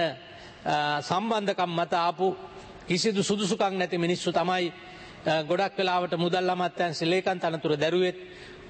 සම්බන්ධකම් මත ආපු කිසිදු සුදුසුකම් නැති මිනිස්සු තමයි ගොඩක් වෙලාවට මුදල් අමාත්‍යාංශ ලේකම් තනතුර දැරුවෙත්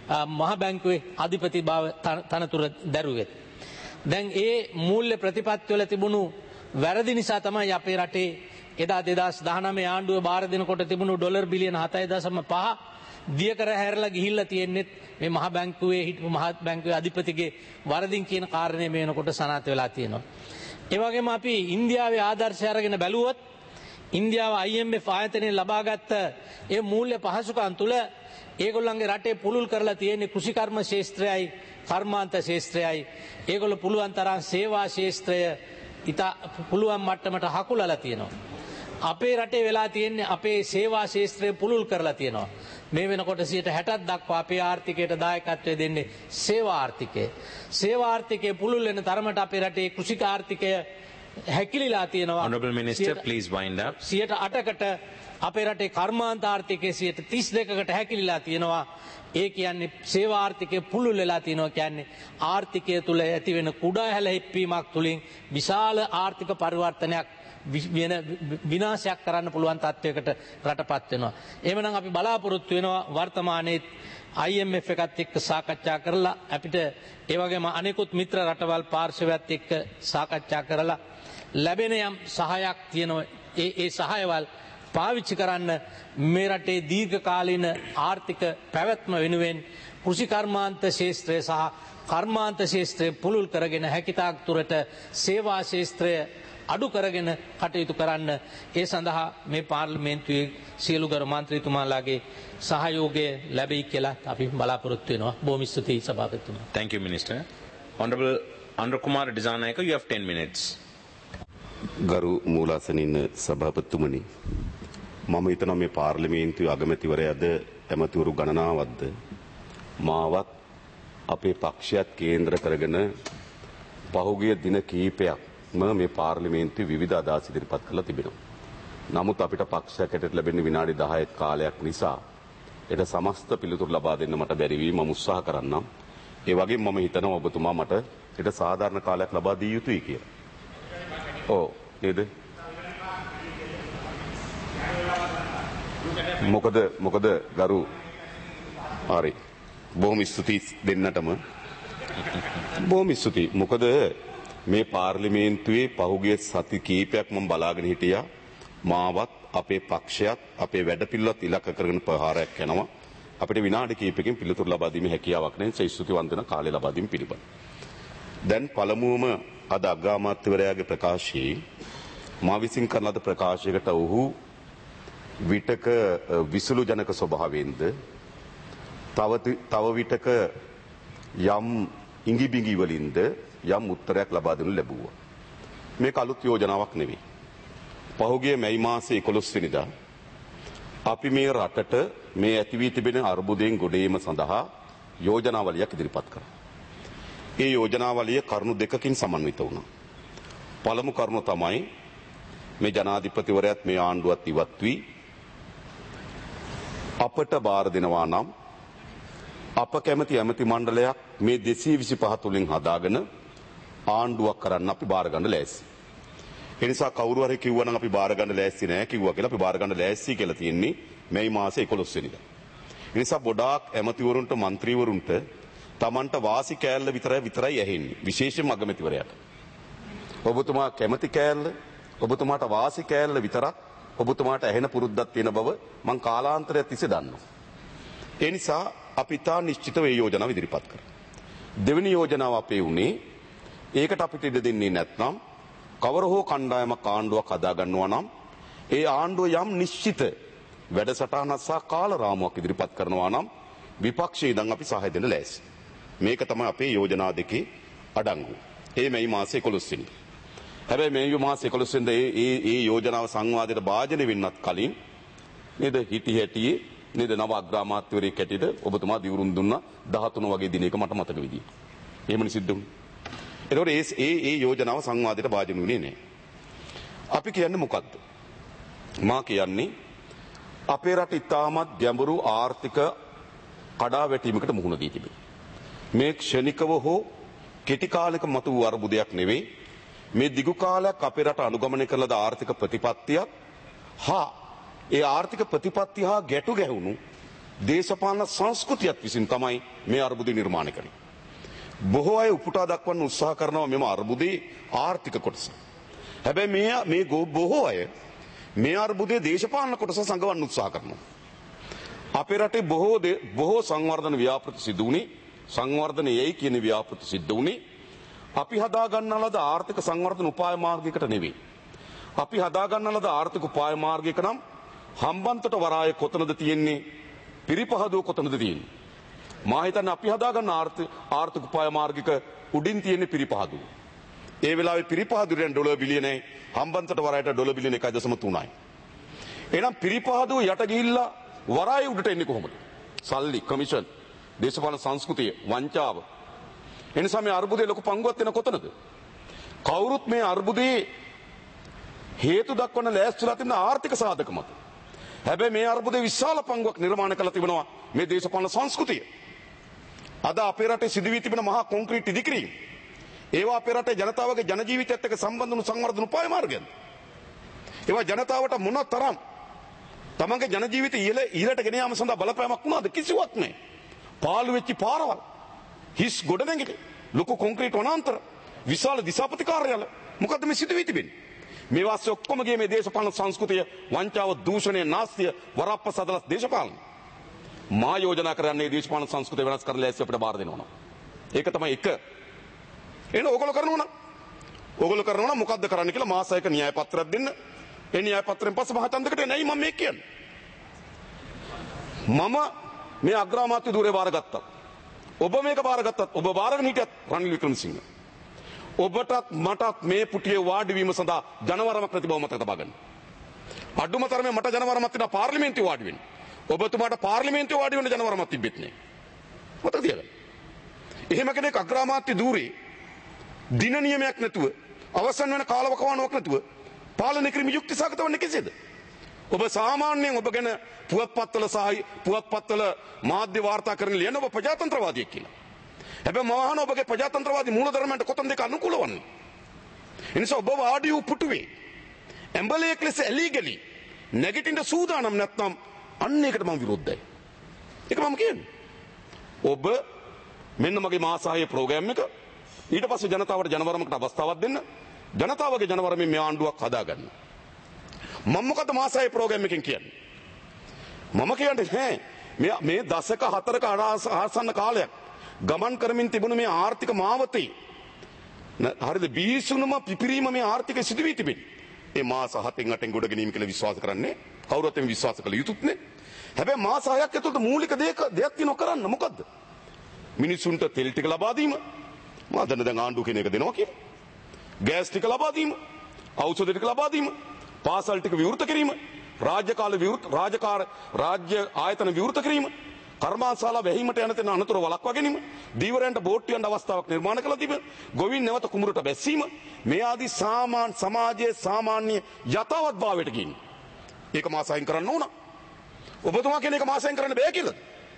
මහ බැංකුවේ අධිපති භාව තනතුර දැරුවෙත්. දැන් ඒ මූල්‍ය ප්‍රතිපත්ති වල තිබුණු වැරදි නිසා තමයි අපේ රටේ එදා දෙදාස් දහනවය ආණ්ඩුව බාර දෙනකොට තිබුණු ඩොලර් බිලියන හතයි දශම පහ දියකර හැරලා ගිහිල්ලා තියෙන්නේ මේ මහ බැංකුවේ හිටපු මහ බැංකුවේ අධිපතිගේ වරදින් කියන කාරණේ මේ වෙනකොට සනාථ වෙලා තියෙනවා. ඒ වගේම අපි ඉන්දියාවේ ආදර්ශය අරගෙන බැලුවොත් ඉන්දියාව I M F ආයතනයෙන් ලබාගත් ඒ මූල්‍ය පහසුකම් තුල ඒගොල්ලන්ගේ රටේ පුළුල් කරලා තියෙන කෘෂිකර්ම ශාස්ත්‍රයයි කර්මාන්ත ශාස්ත්‍රයයි ඒගොල්ලෝ පුළුවන් තරම් සේවා ශාස්ත්‍රය ඉතා පුළුවන් මට්ටමට හකුලලා තියෙනවා. අපේ රටේ වෙලා තියෙන්නේ අපේ සේවා ශාස්ත්‍රය පුළුල් කරලා තියෙනවා. මේ වෙනකොට සියයට හැටක් දක්වා අපේ ආර්ථිකයට දායකත්වය දෙන්නේ සේවා ආර්ථිකය. සේවා ආර්ථිකය පුළුල් වෙන තරමට අපේ රටේ කෘෂික ආර්ථිකය හැකිලිලා තියෙනවා. Honorable Minister, please wind up. සියයට අටකට අපේ රටේ කර්මාන්ත ආර්ථිකයේ සියයට තිස් දෙකකට හැකිලිලා තියෙනවා. ඒ කියන්නේ සේවා ආර්ථිකය පුළුල් වෙලා තියෙනවා කියන්නේ ආර්ථිකය තුල ඇති වෙන කුඩා හැලහිප්පීමක් තුලින් විශාල ආර්ථික පරිවර්තනයක් වෙන විනාශයක් කරන්න පුළුවන් තත්වයකට රටපත් වෙනවා. එහෙමනම් අපි බලාපොරොත්තු වෙනවා වර්තමානයේ I M F එකත් එක්ක සාකච්ඡා කරලා අපිට ඒ වගේම අනෙකුත් මිත්‍ර රටවල් පාර්ශවයත් එක්ක සාකච්ඡා කරලා ලැබෙන යම් සහායක් තියෙනවා. ඒ ඒ සහායවල් පාවිච්චි කරන්න මේ රටේ දීර්ඝකාලීන ආර්ථික පැවැත්ම වෙනුවෙන් කෘෂි කර්මාන්ත ශාස්ත්‍රය සහ කර්මාන්ත ශාස්ත්‍රය පුළුල් කරගෙන හැකිතාක් තුරට සේවා ශාස්ත්‍රය අඩු කරගෙන කටයුතු කරන්න ඒ සඳහා මේ පාර්ලිමේන්තුවේ සියලු ගරු මන්ත්‍රීතුමාලාගේ සහයෝගය ලැබෙයි කියලා අපි බලාපොරොත්තු වෙනවා. බොහොම ස්තුතියි සභාපතිතුමා. Thank you, Minister. Honorable Andra Kumar Dissanayake, you have ten minutes. ගරු මූලාසනින් සභාපතිතුමනි, මම හිතනවා මේ පාර්ලිමේන්තුවේ අගමැතිවරයාද ඇමතිවරු ගණනාවක්ද මාවත් අපේ පක්ෂයත් කේන්ද්‍ර කරගෙන පහුගිය දින කිහිපයක්ම මේ පාර්ලිමේන්තුවේ විවිධ අදහස් ඉදිරිපත් කරලා තිබෙනවා. නමුත් අපිට පක්ෂයක් හැටියට ලැබෙන විනාඩි දහයක කාලයක් නිසා ඒට සමස්ත පිළිතුරු ලබා දෙන්න මට බැරි වී මම උත්සාහ කරන්නම්. ඒ වගේම මම හිතනවා ඔබතුමා මට ඒට සාධාරණ කාලයක් ලබා දිය යුතුයි කියලා. ඕ නේද? මොකද මොකද ගරු හරි බොහොම ස්තුතියි දෙන්නටම බොහොම ස්තුතියි. මොකද මේ පාර්ලිමේන්තුවේ පහුගිය සති කිහිපයක් මම බලාගෙන හිටියා. මාවත් අපේ පක්ෂයත් අපේ වැඩපිළිවෙලත් ඉලක්ක කරගෙන ප්‍රහාරයක් යනවා. අපිට විනාඩි කිහිපයකින් පිළිතුරු ලබා දීමේ හැකියාවක් නැහැ. ස්තුතිවන්ත වෙන කාලය ලබා දීම පිළිබඳ. දැන් පළමුවම අද අග්‍රාමාත්‍යවරයාගේ ප්‍රකාශයේ මා විසින් කරන ලද ප්‍රකාශයකට ඔහු විටක විසුළු ජනක ස්වභාවයෙන්ද තව තව විටක යම් ඉඟිබිඟි වලින්ද යම් උත්තරයක් ලබා දෙනු ලැබුවා. මේක අලුත් යෝජනාවක් නෙවෙයි. පහුගිය මැයි මාසයේ එකොළොස් වෙනිදා අපි මේ රටට මේ ඇති වී තිබෙන අර්බුදයෙන් ගොඩේම සඳහා යෝජනාවලියක් ඉදිරිපත් කරා. ඒ යෝජනාවලිය කරුණු දෙකකින් සමන්විත වුණා. පළමු කරුණ තමයි මේ ජනාධිපතිවරයාත් මේ ආණ්ඩුවත් ඉවත් වී අපට බාර දෙනවා නම් අප කැමති ඇමති මණ්ඩලයක් මේ දෙසිය විසිපහ තුලින් හදාගෙන ආණ්ඩුවක් කරන්න අපි බාර ගන්න ලෑස්ති. ඒ නිසා කවුරු හරි කිව්වා නම් අපි බාර ගන්න ලෑස්ති නෑ කිව්වා කියලා අපි බාර ගන්න ලෑස්ති කියලා තියෙන්නේ මැයි මාසේ එකොළොස් වෙනිදා. ඒ නිසා ගොඩාක් ඇමතිවරුන්ට മന്ത്രിවරුන්ට තමන්ට වාසි කෑල්ල විතරයි විතරයි ඇහෙන්නේ. විශේෂයෙන්ම අගමැතිවරයාට. ඔබතුමා කැමති කෑල්ල ඔබතුමාට වාසි කෑල්ල විතරක් ඔබතුමාට ඇහෙන පුරුද්දක් තියෙන බව මම කාලාන්තරයක් තිස්සේ දන්නවා. ඒ නිසා අපි තා නිශ්චිතව මේ යෝජනාව ඉදිරිපත් කරා. දෙවෙනි යෝජනාව අපේ උනේ ඒකට අපිට ඉඩ දෙන්නේ නැත්නම් කවර හෝ කණ්ඩායමක් ආණ්ඩුවක් හදා ගන්නවා නම් ඒ ආණ්ඩුව යම් නිශ්චිත වැඩසටහනක් සහ කාල රාමුවක් ඉදිරිපත් කරනවා නම් විපක්ෂයේ ඉඳන් අපි සහාය දෙන්න ලෑස්ති. මේක තමයි අපේ යෝජනා දෙකේ අඩංගුව. ඒ මේ මාසේ එකොළොස් වෙනිදා. හැබැයි මේ මාසේ එකොළොස් වෙනිදා ඒ ඒ ඒ යෝජනාව සංවාදයට භාජනය වෙන්නත් කලින් නේද හිටි හැටියේ නේද නව අග්‍රාමාත්‍යවරයෙක් හැටියට ඔබතුමා දිවුරුම් දුන්නා දහතුන වගේ දිනයක මට මතක විදියට. එහෙමනේ සිද්ධ වුණේ. ඒතකොට ඒ ඒ ඒ යෝජනාව සංවාදයට භාජනය වුණේ නැහැ. අපි කියන්නේ මොකද්ද? මා කියන්නේ අපේ රට ඉතාමත් ගැඹුරු ආර්ථික කඩාවැටීමකට මුහුණ දී තිබේ. මේ ක්ෂණිකව හෝ කෙටි කාලයක මතු වූ අර්බුදයක් නෙවෙයි. මේ දිගු කාලයක් අපේ රට අනුගමනය කළ ද ආර්ථික ප්‍රතිපත්තියක් හා ඒ ආර්ථික ප්‍රතිපත්තිය හා ගැටු ගැහුණු දේශපාලන සංස්කෘතියක් විසින් තමයි මේ අර්බුදය නිර්මාණය කරන්නේ. බොහෝ අය උපුටා දක්වන්න උත්සාහ කරනවා මෙම අර්බුදයේ ආර්ථික කොටස. හැබැයි මේ මේ බොහෝ අය මේ අර්බුදයේ දේශපාලන කොටස සංගවන්න උත්සාහ කරනවා. අපේ රටේ බොහෝ බොහෝ සංවර්ධන ව්‍යාපෘති සිදු වුණේ සංවර්ධනයයි කියන ව්‍යාපෘති සිද්ධ වුණේ අපි හදා ගන්නා ලද ආර්ථික සංවර්ධන උපාය මාර්ගයකට නෙවෙයි. අපි හදා ගන්නා ලද ආර්ථික උපාය මාර්ගයක නම් හම්බන්තොට වරාය කොතනද තියෙන්නේ? පිරිපහදුව කොතනද තියෙන්නේ? මා හිතන්නේ අපි හදා ගන්න ආර්ථික ආර්ථික උපාය මාර්ගික උඩින් තියෙන්නේ පිරිපහදුව. ඒ වෙලාවේ පිරිපහදුවෙන් ඩොලර් බිලියනයි හම්බන්තොට වරායට ඩොලර් බිලියන එකයි දශම තුනයි. එහෙනම් පිරිපහදුව යට ගිහිල්ලා වරාය උඩට එන්නේ කොහොමද? සල්ලි, කමිෂන්, දේශපාලන සංස්කෘතිය, වංචාව. එනිසා මේ අර්බුදයේ ලොකු පංගුවක් වෙන කොතනද? කවුරුත් මේ අර්බුදයේ හේතු දක්වන ලෑස්තිලා තියෙන ආර්ථික සාධක මත. හැබැයි මේ අර්බුදයේ විශාල පංගුවක් නිර්මාණය කරලා තිබෙනවා මේ දේශපාලන සංස්කෘතිය. අද අපේ රටේ සිදුවී තිබෙන මහා කොන්ක්‍රීට් ඉදිකිරීම. ඒවා අපේ රටේ ජනතාවගේ ජන ජීවිතයත් එක්ක සම්බන්ධ වුණු සංවර්ධන උපාය මාර්ගයන්. ඒවා ජනතාවට මොන තරම් තමන්ගේ ජන ජීවිතය ඉහළ ඉහළට ගෙන යාම සඳහා බලපෑමක් වුණාද? කිසිවක් නැහැ. පාළු වෙච්ච පාරවල්, හිස් ගොඩනැගිලි, ලොකු කොන්ක්‍රීට් වනාන්තර, විශාල දිසාපති කාර්යාල. මොකද්ද මේ සිදුවී තිබෙන්නේ? මේ වාස්සේ ඔක්කොම ගියේ මේ දේශපාලන සංස්කෘතිය, වංචාව, දූෂණය, නාස්තිය, වරප්ප සදලස් දේශපාලන. මා යෝජනා කරන්නේ දේශපාලන සංස්කෘතිය වෙනස් කරලා ලෑස්ති අපිට බාර දෙනවා. ඒක තමයි එක. එහෙනම් ඕගොල්ලෝ කරනවා නම් ඕගොල්ලෝ කරනවා නම් මොකද්ද කරන්න කියලා මාසයක න්‍යාය පත්‍රයක් දෙන්න. ඒ න්‍යාය පත්‍රයෙන් පස්සේ මහතන්දකට එන්නයි මම මේ කියන්නේ. මම මේ අග්‍රාමාත්‍ය ධූරේ බාරගත්තා. ඔබ මේක බාරගත්තත් ඔබ බාරගෙන හිටියත් රනිල් වික්‍රමසිංහ. ඔබටත් මටත් මේ පුටියේ වාඩි වීම සඳහා ජනවරමක් නැති බව මතක තබා ගන්න. අඩුම තරමේ මට ජනවරමක් තිබුණා පාර්ලිමේන්තුවේ වාඩි වෙන්න. ඔබතුමාට පාර්ලිමේන්තුවේ වාඩි වෙන්න ජනවරමක් තිබෙත් නෑ. මතක තියාගන්න. එහෙම කෙනෙක් අග්‍රාමාත්‍ය ධූරේ දින නියමයක් නැතුව අවසන් වෙන කාලවකවානුවක් නැතුව පාලනය කිරීම යුක්තිසහගත වන්නේ කෙසේද? ඔබ සාමාන්‍යයෙන් ඔබ ගැන පුවත්පත්වල සහ පුවත්පත්වල මාධ්‍ය වාර්තා කරන ලියන ඔබ ප්‍රජාතන්ත්‍රවාදියෙක් කියලා. හැබැයි මම අහන ඔබගේ ප්‍රජාතන්ත්‍රවාදී මූලධර්මයන්ට කොතනද ඒක අනුකූල වන්නේ? එනිසා ඔබ වාඩි වූ පුටුවේ ඇම්බලයක් ලෙස එලීගලි නැගිටින්න සූදානම් නැත්නම් අන්න ඒකට මම විරුද්ධයි. ඒක මම කියන්නේ. ඔබ මෙන්න මගේ මාසායේ ප්‍රෝග්‍රෑම් එක ඊට පස්සේ ජනතාවට ජනවරමකට අවස්ථාවක් දෙන්න. ජනතාවගේ ජනවරමින් මේ ආණ්ඩුවක් හදාගන්න. මම මොකද මාසායේ ප්‍රෝග්‍රෑම් එකෙන් කියන්නේ? මම කියන්නේ ඈ මේ මේ දශක හතරක ආසන්න කාලයක් ගමන් කරමින් තිබුණ මේ ආර්ථික මාවතේ හරිද බීසුණුම පිපිරීම මේ ආර්ථික සිදුවී තිබෙන්නේ. ඒ මාස හතෙන් අටෙන් ගොඩ ගැනීම කියලා විශ්වාස කරන්නේ කවුරුත් එමේ විශ්වාස කළ යුතුත් නේ. හැබැයි මාස හයක් ඇතුළත මූලික දෙයක් දෙයක් තියෙනවා කරන්න. මොකද්ද? මිනිසුන්ට තෙල් ටික ලබා දීම. මා දන්න දැන් ආණ්ඩුව කියන එක දෙනවා කියලා. ගෑස් ටික ලබා දීම. ඖෂධ ටික ලබා දීම. පාසල් ටික විවෘත කිරීම. රාජ්‍ය කාල විවෘත රාජකාර රාජ්‍ය ආයතන විවෘත කිරීම. කර්මාන්තශාලා වැහිමට යන තැන අනතුරු වළක්වා ගැනීම. දීවරයන්ට බෝට්ටු යන අවස්ථාවක් නිර්මාණය කළ තිබෙන. ගොවින් නැවත කුඹුරට බැස්සීම. මේ ආදී සාමාන්‍ය සමාජයේ සාමාන්‍ය යථාර්ථභාවයට ගින්. ඒක මාසයෙන් කරන්න ඕන. ඔබතුමා කියන එක මාසයෙන් කරන්න බෑ කියලාද?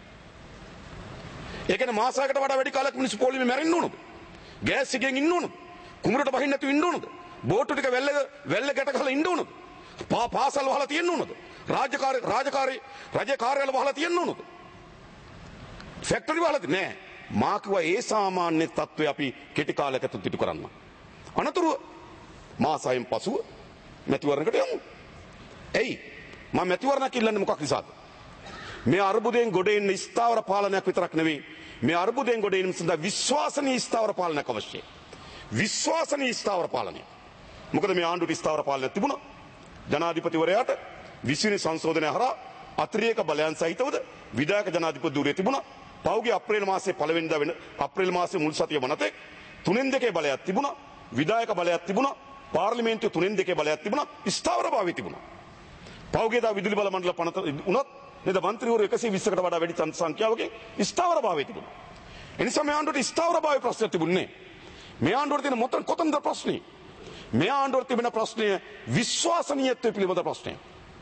ඒ කියන්නේ මාසයකට වඩා වැඩි කාලයක් මිනිස්සු පොලිමේ මැරෙන්න ඕනද? ගෑස් එකෙන් ඉන්න ඕනද? කුඹුරට බහින්න නැතුව ඉන්න ඕනද? බෝට්ටු ටික වැල්ල වැල්ල ගැට ගහලා ඉන්න ඕනද? පාසල් වහලා තියෙන්න ඕනද? රාජකාරී රාජකාරී රජ කාර්යාල වහලා තියෙන්න ඕනද? ෆැක්ටරි වහලා නෑ. මා කිව්වා ඒ සාමාන්‍ය තත්ත්වය අපි කෙටි කාලයක තුත් ඉටු කරන්න. අනතුරු මාසයෙන් පසුව මැතිවරණයකට යමු. එයි මම මැතිවරණයක් ඉල්ලන්නේ මොකක් නිසාද? මේ අර්බුදයෙන් ගොඩ එන්න ස්ථාවර පාලනයක් විතරක් නෙවෙයි. මේ අර්බුදයෙන් ගොඩ එන්න සඳහා විශ්වාසනීය ස්ථාවර පාලනයක් අවශ්‍යයි. විශ්වාසනීය ස්ථාවර පාලනය. මොකද මේ ආණ්ඩුවට ස්ථාවර පාලනයක් තිබුණා. ජනාධිපතිවරයාට විසිනි සංශෝධනය හරහා අතිරේක බලයන් සහිතවද විධායක ජනාධිපති ධූරය තිබුණා. පහුගිය අප්‍රේල් මාසයේ පළවෙනිදා වෙන අප්‍රේල් මාසයේ මුල් සතිය වනතේ තුනෙන් දෙකේ බලයක් තිබුණා. විධායක බලයක් තිබුණා. පාර්ලිමේන්තුවේ තුනෙන් දෙකේ බලයක් තිබුණා. ස්ථාවරභාවය තිබුණා. පහුගියදා විදුලි බල මණ්ඩල පනත උනත් නේද මන්ත්‍රීවරු එකසිය විස්සකට වඩා වැඩි සංඛ්‍යාවකින් ස්ථාවරභාවය තිබුණා. එනිසා මේ ආණ්ඩුවට ස්ථාවරභාවය ප්‍රශ්නයක් තිබුණේ නැහැ. මේ ආණ්ඩුවට තියෙන මොතන කොතනද ප්‍රශ්නේ? මේ ආණ්ඩුවට තිබෙන ප්‍රශ්නය විශ්වාසනීයත්වය පිළිබඳ ප්‍රශ්නය.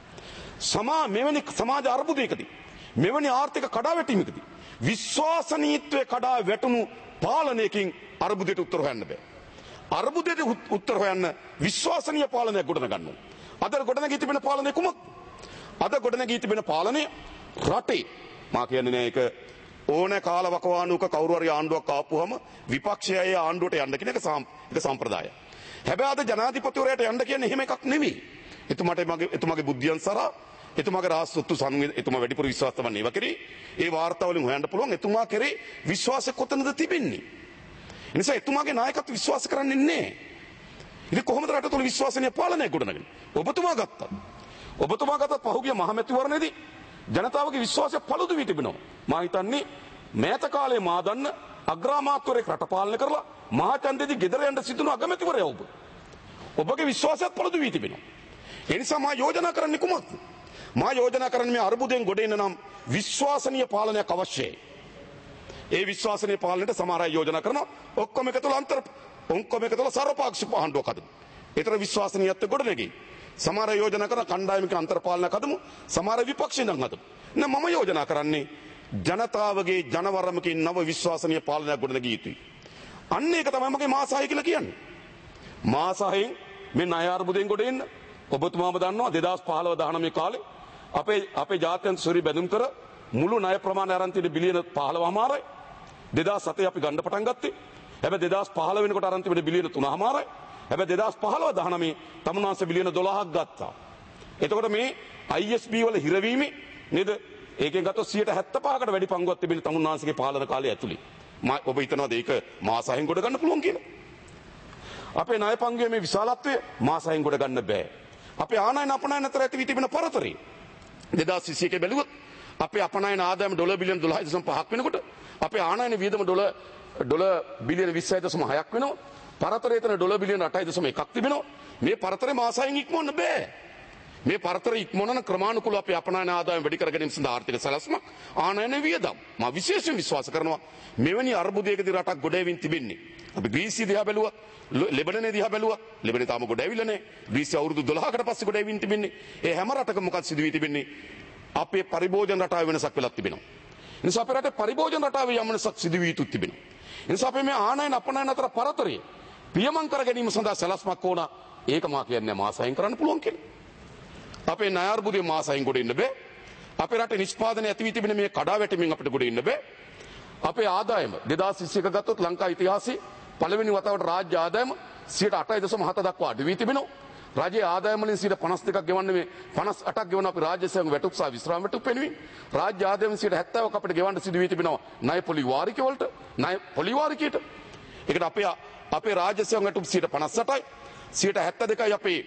සමා මෙවැනි සමාජ අර්බුදයකදී මෙවැනි ආර්ථික කඩාවැටීමකදී විශ්වාසනීයත්වයේ කඩා වැටුණු පාලනයකින් අර්බුදයට උත්තර හොයන්න බෑ. අර්බුදයට උත්තර හොයන්න විශ්වාසනීය පාලනයක් ගොඩනගන්න ඕන. අද ගොඩනගී තිබෙන පාලනය කුමක්ද? අද ගොඩනගී තිබෙන පාලනය රටේ මා කියන්නේ නෑ ඒක ඕන කාලවකවානුවක කවුරු හරි ආණ්ඩුවක් ආපුවම විපක්ෂයයි ආණ්ඩුවට යන්න කියන එක ඒක සම්ප්‍රදායයි. හැබැයි අද ජනාධිපතිවරයාට යන්න කියන්නේ එහෙම එකක් නෙමෙයි. එතුමාට මගේ එතුමාගේ බුද්ධියන් සරා එතුමාගේ රාජ්‍යත්ව සම්මේ එතුමා වැඩිපුර විශ්වාස තවන්නේ ඒව කෙරේ ඒ වාර්තා වලින් හොයන්න පුළුවන් එතුමා කෙරේ විශ්වාසය කොතනද තිබෙන්නේ. ඒ නිසා එතුමාගේ නායකත්ව විශ්වාස කරන්නේ නැහැ. ඉතින් කොහොමද රට තුළ විශ්වාසනීය පාලනයක් ගොඩනගන්නේ? ඔබතුමා ගත්තා. ඔබතුමා ගත්ත පහුගිය මහමැතිවරණයේදී ජනතාවගේ විශ්වාසය පළුදු වී තිබෙනවා. මා හිතන්නේ මෑත කාලේ මා දන්න අග්‍රාමාත්‍යවරයෙක් රට පාලනය කරලා මහා ඡන්දෙදී ගෙදර යන්න සිදුණු අගමැතිවරයා ඔබ. ඔබගේ විශ්වාසයත් පළුදු වී තිබෙනවා. ඒ නිසා මා යෝජනා කරන්නේ කුමක්ද? මා යෝජනා කරන්නේ මේ අර්බුදයෙන් ගොඩ එන්න නම් විශ්වාසනීය පාලනයක් අවශ්‍යයි. ඒ විශ්වාසනීය පාලනයට සමහර අය යෝජනා කරනවා ඔක්කොම එකතුල අන්තර් ඔක්කොම එකතුල සර්වපාක්ෂික ආණ්ඩුවක් හදමු. ඒතර විශ්වාසනීයත්වය ගොඩ නැගෙයි. සමහර අය යෝජනා කරන කණ්ඩායමක අන්තර් පාලනයක් හදමු. සමහර විපක්ෂයෙන් හදමු. නෑ මම යෝජනා කරන්නේ ජනතාවගේ ජනවරමකින් නව විශ්වාසනීය පාලනයක් ගොඩ නැගිය යුතුයි. අන්න ඒක තමයි මගේ මාසාය කියලා කියන්නේ. මාසායෙන් මේ ණය අර්බුදයෙන් ගොඩ එන්න ඔබතුමාම දන්නවා දෙදාස් පහළොව දහනවය කාලේ අපේ අපේ ජාත්‍යන්තර සොරි බැඳුම් කර මුළු ණය ප්‍රමාණය අරන් තියෙන බිලියන පහළොවමාරයි දෙදාස් හතේ අපි ගන්න පටන් ගත්තේ. හැබැයි දෙදාස් පහළොව වෙනකොට අරන් තිබෙන බිලියන තුනමාරයි. හැබැයි දෙදාස් පහළොව දහනවය තමුන්වන්සේ බිලියන දොළහක් ගත්තා. එතකොට මේ I S B වල හිරවීමේ නේද ඒකෙන් ගත්තොත් සියයට හැත්තෑ පහකට වැඩි පංගුවක් තිබෙන තමුන්වන්සේගේ පාලන කාලය ඇතුළේ. මා ඔබ හිතනවාද ඒක මාසයෙන් ගොඩ ගන්න පුළුවන් කියලා? අපේ ණය පංගුවේ මේ විශාලත්වය මාසයෙන් ගොඩ ගන්න බෑ. අපේ ආනයන අපනයන අතර ඇති වී තිබෙන පරතරය දෙදාස් විසි එකේ බැලුවොත් අපේ අපනයන ආදායම ඩොලර් බිලියන දොළහයි දශම පහක් වෙනකොට අපේ ආනයන වියදම ඩොලර් ඩොලර් බිලියන විස්සයි දශම හයක් වෙනවා. පරතරය එතන ඩොලර් බිලියන අටයි දශම එකක් තිබෙනවා. මේ පරතරය මාසයෙන් ඉක්මවන්න බෑ. මේ පරතරය ඉක්මවන ක්‍රමානුකූලව අපේ අපනයන ආදායම වැඩි කර ගැනීම සඳහා ආර්ථික සැලැස්මක් ආනයන වියදම් මා විශේෂයෙන් විශ්වාස කරනවා මෙවැනි අර්බුදයකදී රටක් ගොඩ එමින් තිබෙන්නේ. අපි ග්‍රීසිය දිහා බැලුවත් ලෙබනනේ දිහා බැලුවත් ලෙබනේ තාම ගොඩ ඇවිල්ලා නැහැ. ග්‍රීසිය අවුරුදු දොළහකට පස්සේ ගොඩ ඇවින් තිබෙන්නේ. ඒ හැම රටකම මොකක්ද සිදු වී තිබෙන්නේ? අපේ පරිභෝජන රටාවේ වෙනසක් වෙලක් තිබෙනවා. ඒ නිසා අපේ රටේ පරිභෝජන රටාවේ යම් වෙනසක් සිදු වී යුතුත් තිබෙනවා. ඒ නිසා අපේ මේ ආනයන අපනයන අතර පරතරය පියමන් කර ගැනීම සඳහා සැලැස්මක් ඕන. ඒක මා කියන්නේ මාසයෙන් කරන්න පුළුවන් කියලා. අපේ ණය අර්බුදයේ මාසයෙන් ගොඩ එන්න බෑ. අපේ රටේ නිෂ්පාදනය ඇති වී තිබෙන මේ කඩාවැටීමෙන් අපිට ගොඩ එන්න බෑ. අපේ ආදායම දෙදාස් විසි එක ගත්තොත් ලංකා ඉතිහාසයේ පළවෙනි වතාවට රාජ්‍ය ආදායම සියයට අටයි දශම හත දක්වා අඩු වී තිබෙනවා. රජයේ ආදායම වලින් සියයට පනස් දෙකක් ගෙවන්නේ මේ පනස් අටක් ගෙවන අපි රාජ්‍ය සේවක වැටුප් සහ විශ්‍රාම වැටුප් වෙනුවෙන්. රාජ්‍ය ආදායම සියයට හැත්තෑවක් අපිට ගෙවන්න සිදු වී තිබෙනවා ණය පොලි වාරික වලට ණය පොලි වාරිකයට. ඒකට අපේ අපේ රාජ්‍ය සේවක වැටුප් සියයට පනස් අටයි සියයට හැත්තෑ දෙකයි අපේ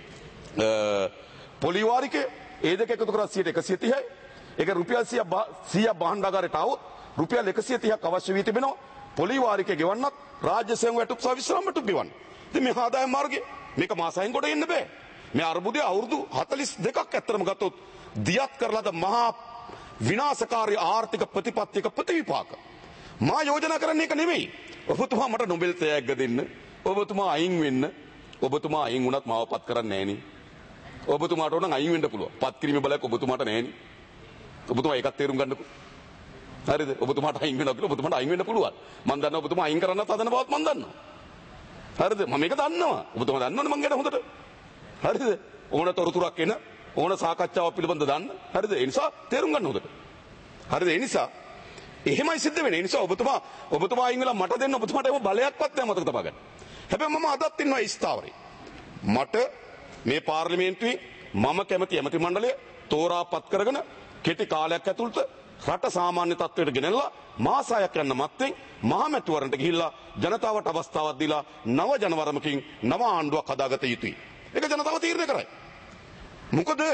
පොලි වාරිකය. ඒ දෙක එකතු කරලා සියයට එකසිය තිහයි. ඒක රුපියල් සීයක් භාණ්ඩාගාරයට આવොත් රුපියල් එකසිය තිහක් අවශ්‍ය වී තිබෙනවා පොලි වාරිකය ගෙවන්නත් රාජ්‍ය සේවක වැටුප් සහ විශ්‍රාම වැටුප් ගෙවන්න. ඉතින් මේ ආදායම මාර්ගය මේක මාසයෙන් ගොඩ එන්න බෑ. මේ අර්බුදයේ අවුරුදු හතළිස් දෙකක් ඇත්තටම ගත්තොත් දියත් කරලාද මහා විනාශකාරී ආර්ථික ප්‍රතිපත්තියක ප්‍රතිවිපාක. මා යෝජනා කරන්නේ ඒක නෙමෙයි. ඔබතුමා මට නොබෙල් තෑග්ග දෙන්න. ඔබතුමා අයින් වෙන්න. ඔබතුමා අයින් වුණත් මාව පත් කරන්නේ නෑනේ. ඔබතුමාට ඕන අයින් වෙන්න පුළුවන්. පත් කිරීමේ බලයක් ඔබතුමාට නෑනේ. ඔබතුමා ඒකත් තේරුම් ගන්නකෝ. හරිද? ඔබතුමාට අයින් වෙනවා කියලා ඔබතුමාට අයින් වෙන්න පුළුවන්. මම දන්නවා ඔබතුමා අයින් කරන්නත් හදන බවත් මම දන්නවා. හරිද? මම මේක දන්නවා. ඔබතුමා දන්නවනේ මං ගැන හොඳට. හරිද? ඕන තොරතුරක් එන ඕන සාකච්ඡාවක් පිළිබඳ දන්න. හරිද? ඒ නිසා තේරුම් ගන්න හොඳට. හරිද? ඒ නිසා එහෙමයි සිද්ධ වෙන්නේ. ඒ නිසා ඔබතුමා ඔබතුමා අයින් වෙලා මට දෙන්න ඔබතුමාට එහෙම බලයක්වත් නැහැ මතක තබා ගන්න. හැබැයි මම අදත් ඉන්නවා ස්ථාවරේ. මට මේ පාර්ලිමේන්තුවේ මම කැමති ඇමති මණ්ඩලය තෝරාපත් කරගෙන කෙටි කාලයක් ඇතුළත රට සාමාන්‍ය තත්ත්වයට ගෙනල්ලා මාසයක් යන මත්තෙන් මහමැතිවරණට ගිහිල්ලා ජනතාවට අවස්ථාවක් දීලා නව ජනවරමකින් නව ආණ්ඩුවක් හදාගත යුතුයි. ඒක ජනතාව තීරණය කරයි. මොකද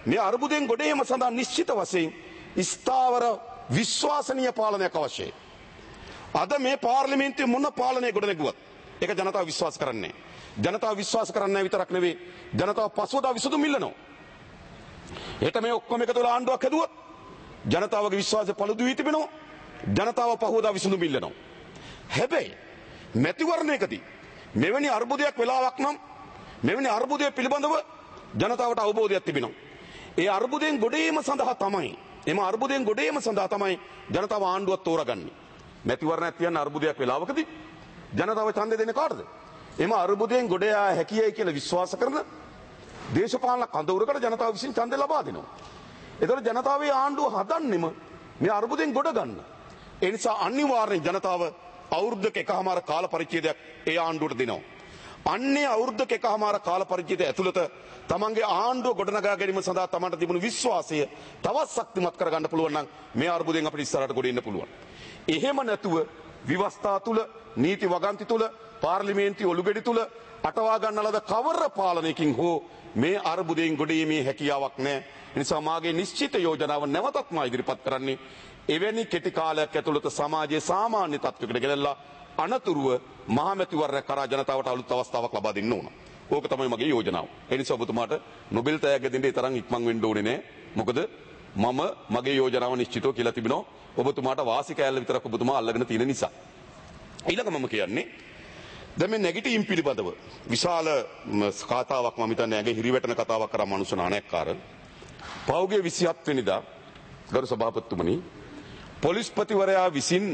මේ අර්බුදයෙන් ගොඩ ඒම සඳහා නිශ්චිත වශයෙන් ස්ථාවර විශ්වාසනීය පාලනයක් අවශ්‍යයි. අද මේ පාර්ලිමේන්තුවේ මොන පාලනය ගොඩ නැගුවත් ඒක ජනතාව විශ්වාස කරන්නේ නැහැ. ජනතාව විශ්වාස කරන්නේ විතරක් නෙවෙයි ජනතාව පසුවදා විසඳුම් ඉල්ලනවා. හෙට මේ ඔක්කොම එකතු වෙලා ආණ්ඩුවක් හැදුවොත් ජනතාවගේ විශ්වාසය පළුදු වී තිබෙනවා. ජනතාව පහුවදා විසඳුම් ඉල්ලනවා. හැබැයි මැතිවරණයකදී මෙවැනි අර්බුදයක් වෙලාවක් නම් මෙවැනි අර්බුදය පිළිබඳව ජනතාවට අවබෝධයක් තිබෙනවා. ඒ අර්බුදයෙන් ගොඩ ඒම සඳහා තමයි එම අර්බුදයෙන් ගොඩ ඒම සඳහා තමයි ජනතාව ආණ්ඩුවක් තෝරගන්නේ. මැතිවරණයක් තියන්න අර්බුදයක් වෙලාවකදී ජනතාව ඡන්දය දෙන්නේ කාටද? එම අර්බුදයෙන් ගොඩ යා හැකියයි කියලා විශ්වාස කරන දේශපාලන කඳවුරකට ජනතාව විසින් ඡන්දය ලබා දෙනවා. ඒතකොට ජනතාවේ ආණ්ඩුව හදන්නෙම මේ අර්බුදයෙන් ගොඩ ගන්න. ඒ නිසා අනිවාර්යෙන් ජනතාව අවුරුද්දක එකමාර කාල පරිච්ඡේදයක් ඒ ආණ්ඩුවට දෙනවා. අන්නේ අවුරුද්දක එකමාර කාල පරිච්ඡේදය ඇතුළත තමන්ගේ ආණ්ඩුව ගොඩනගා ගැනීම සඳහා තමන්ට තිබුණු විශ්වාසය තවත් ශක්තිමත් කරගන්න පුළුවන් නම් මේ අර්බුදයෙන් අපිට ඉස්සරහට ගොඩ එන්න පුළුවන්. එහෙම නැතුව විවස්ථා තුල නීති වගන්ති තුල පාර්ලිමේන්තුවේ ඔලුගෙඩි තුල අටවා ගන්න ලද කවර පාලනයකින් හෝ මේ අර්බුදයෙන් ගොඩීමේ හැකියාවක් නැහැ. ඒ නිසා මාගේ නිශ්චිත යෝජනාව නැවතත් මා ඉදිරිපත් කරන්නේ එවැනි කෙටි කාලයක් ඇතුළත සමාජයේ සාමාන්‍ය තත්ත්වයකට ගෙනල්ලා අනතුරුව මහමැතිවරණය කරා ජනතාවට අලුත් අවස්ථාවක් ලබා දෙන්න ඕන. ඕක තමයි මගේ යෝජනාව. ඒ නිසා ඔබතුමාට නොබෙල් තෑග්ග දෙන්න ඒ තරම් ඉක්මන් වෙන්න ඕනේ නෑ. මොකද මම මගේ යෝජනාව නිශ්චිතව කියලා තිබෙනවා. ඔබතුමාට වාසි කෑල්ල විතරක් ඔබතුමා අල්ලගෙන තියෙන නිසා. ඊළඟ මම කියන්නේ දැන් මේ නැගිටීම් පිළිබඳව විශාල කතාවක් මම හිතන්නේ ඇගේ හිරිවැටෙන කතාවක් කරා මනුෂ්‍ය නායකකාර. පෞගේ විසිහත් වෙනිදා ගරු සභාපතිතුමනි පොලිස්පතිවරයා විසින්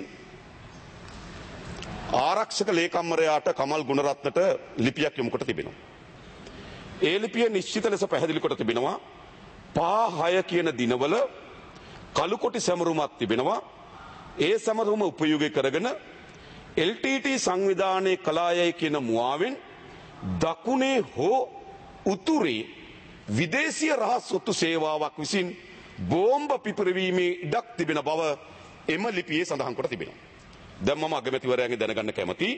ආරක්ෂක ලේකම්වරයාට කමල් ගුණරත්නට ලිපියක් යොමු කොට තිබෙනවා. ඒ ලිපිය නිශ්චිත ලෙස පැහැදිලි කොට තිබෙනවා පහ හය කියන දිනවල කළුකොටි සැමරුමක් තිබෙනවා. ඒ සැමරුම උපයෝගී කරගෙන එල් ටී ටී සංවිධානයේ කලායයි කියන මුවාවෙන් දකුණේ හෝ උතුරේ විදේශීය රහස් ඔත්තු සේවාවක් විසින් බෝම්බ පිපිරවීමේ ඉඩක් තිබෙන බව එම ලිපියේ සඳහන් කොට තිබෙනවා. දැන් මම අගමැතිවරයාගෙන් දැනගන්න කැමතියි